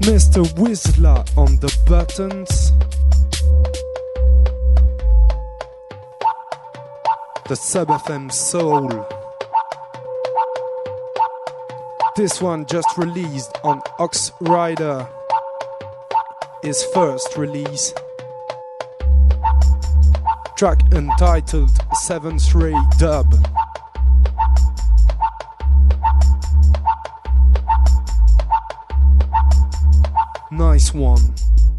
Mr. Whistler on the buttons. The Sub FM Soul. This one just released on Ox Rider. His first release. Track entitled 7th Ray Dub. Nice one.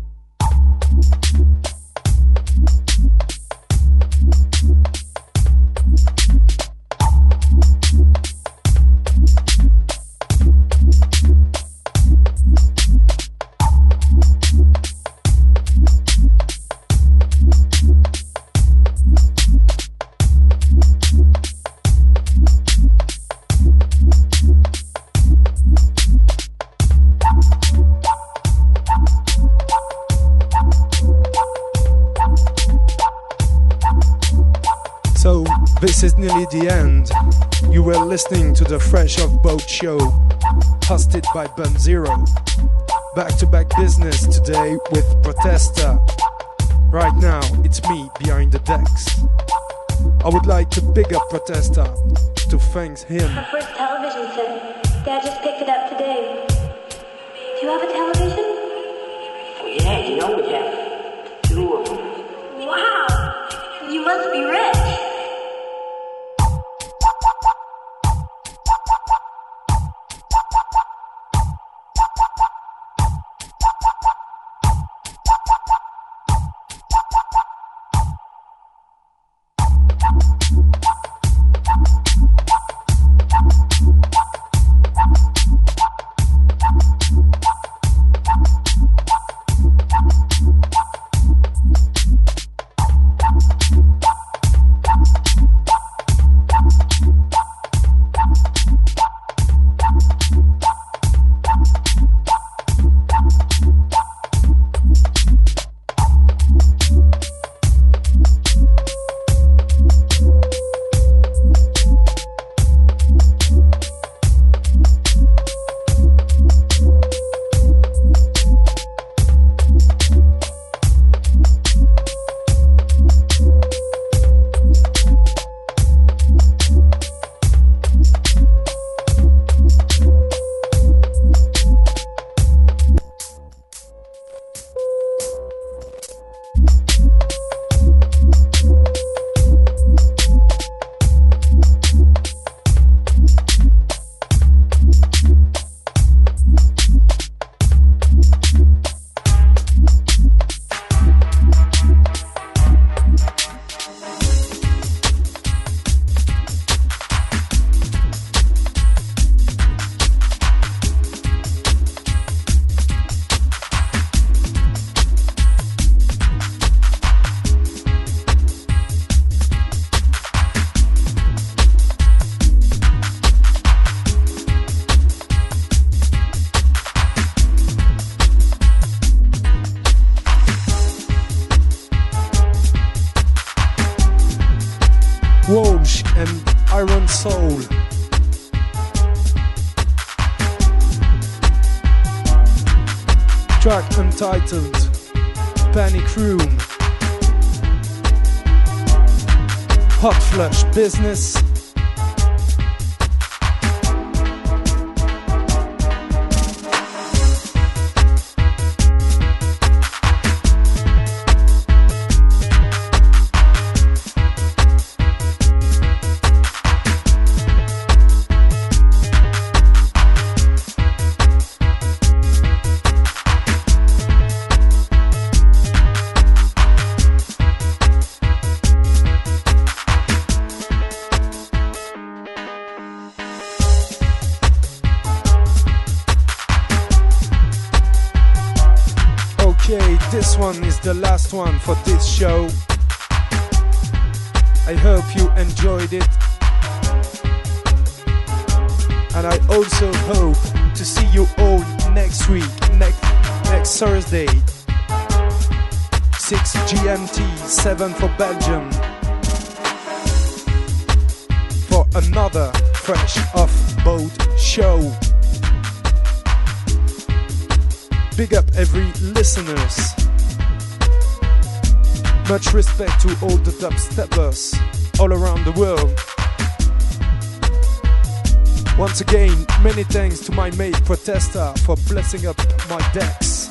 This is nearly the end. You were listening to the Fresh Off Boat Show, hosted by Bun Zero. Back-to-back business today with Protesta. Right now, it's me behind the decks. I would like to big up Protesta, to thank him. Our first television set. Dad just picked it up today. Do you have a television? Oh yeah, you know we have 2 of them. Wow! You must be rich. Walsh and Iron Soul. Track entitled Panic Room. Hot Flush Business. This one is the last one for this show. I hope you enjoyed it. And I also hope to see you all next week, next Thursday, 6 GMT, 7 for Belgium, for another Fresh Off Boat show. Big up every listeners. Much respect to all the dubsteppers all around the world. Once again, many thanks to my mate Protesta for blessing up my decks.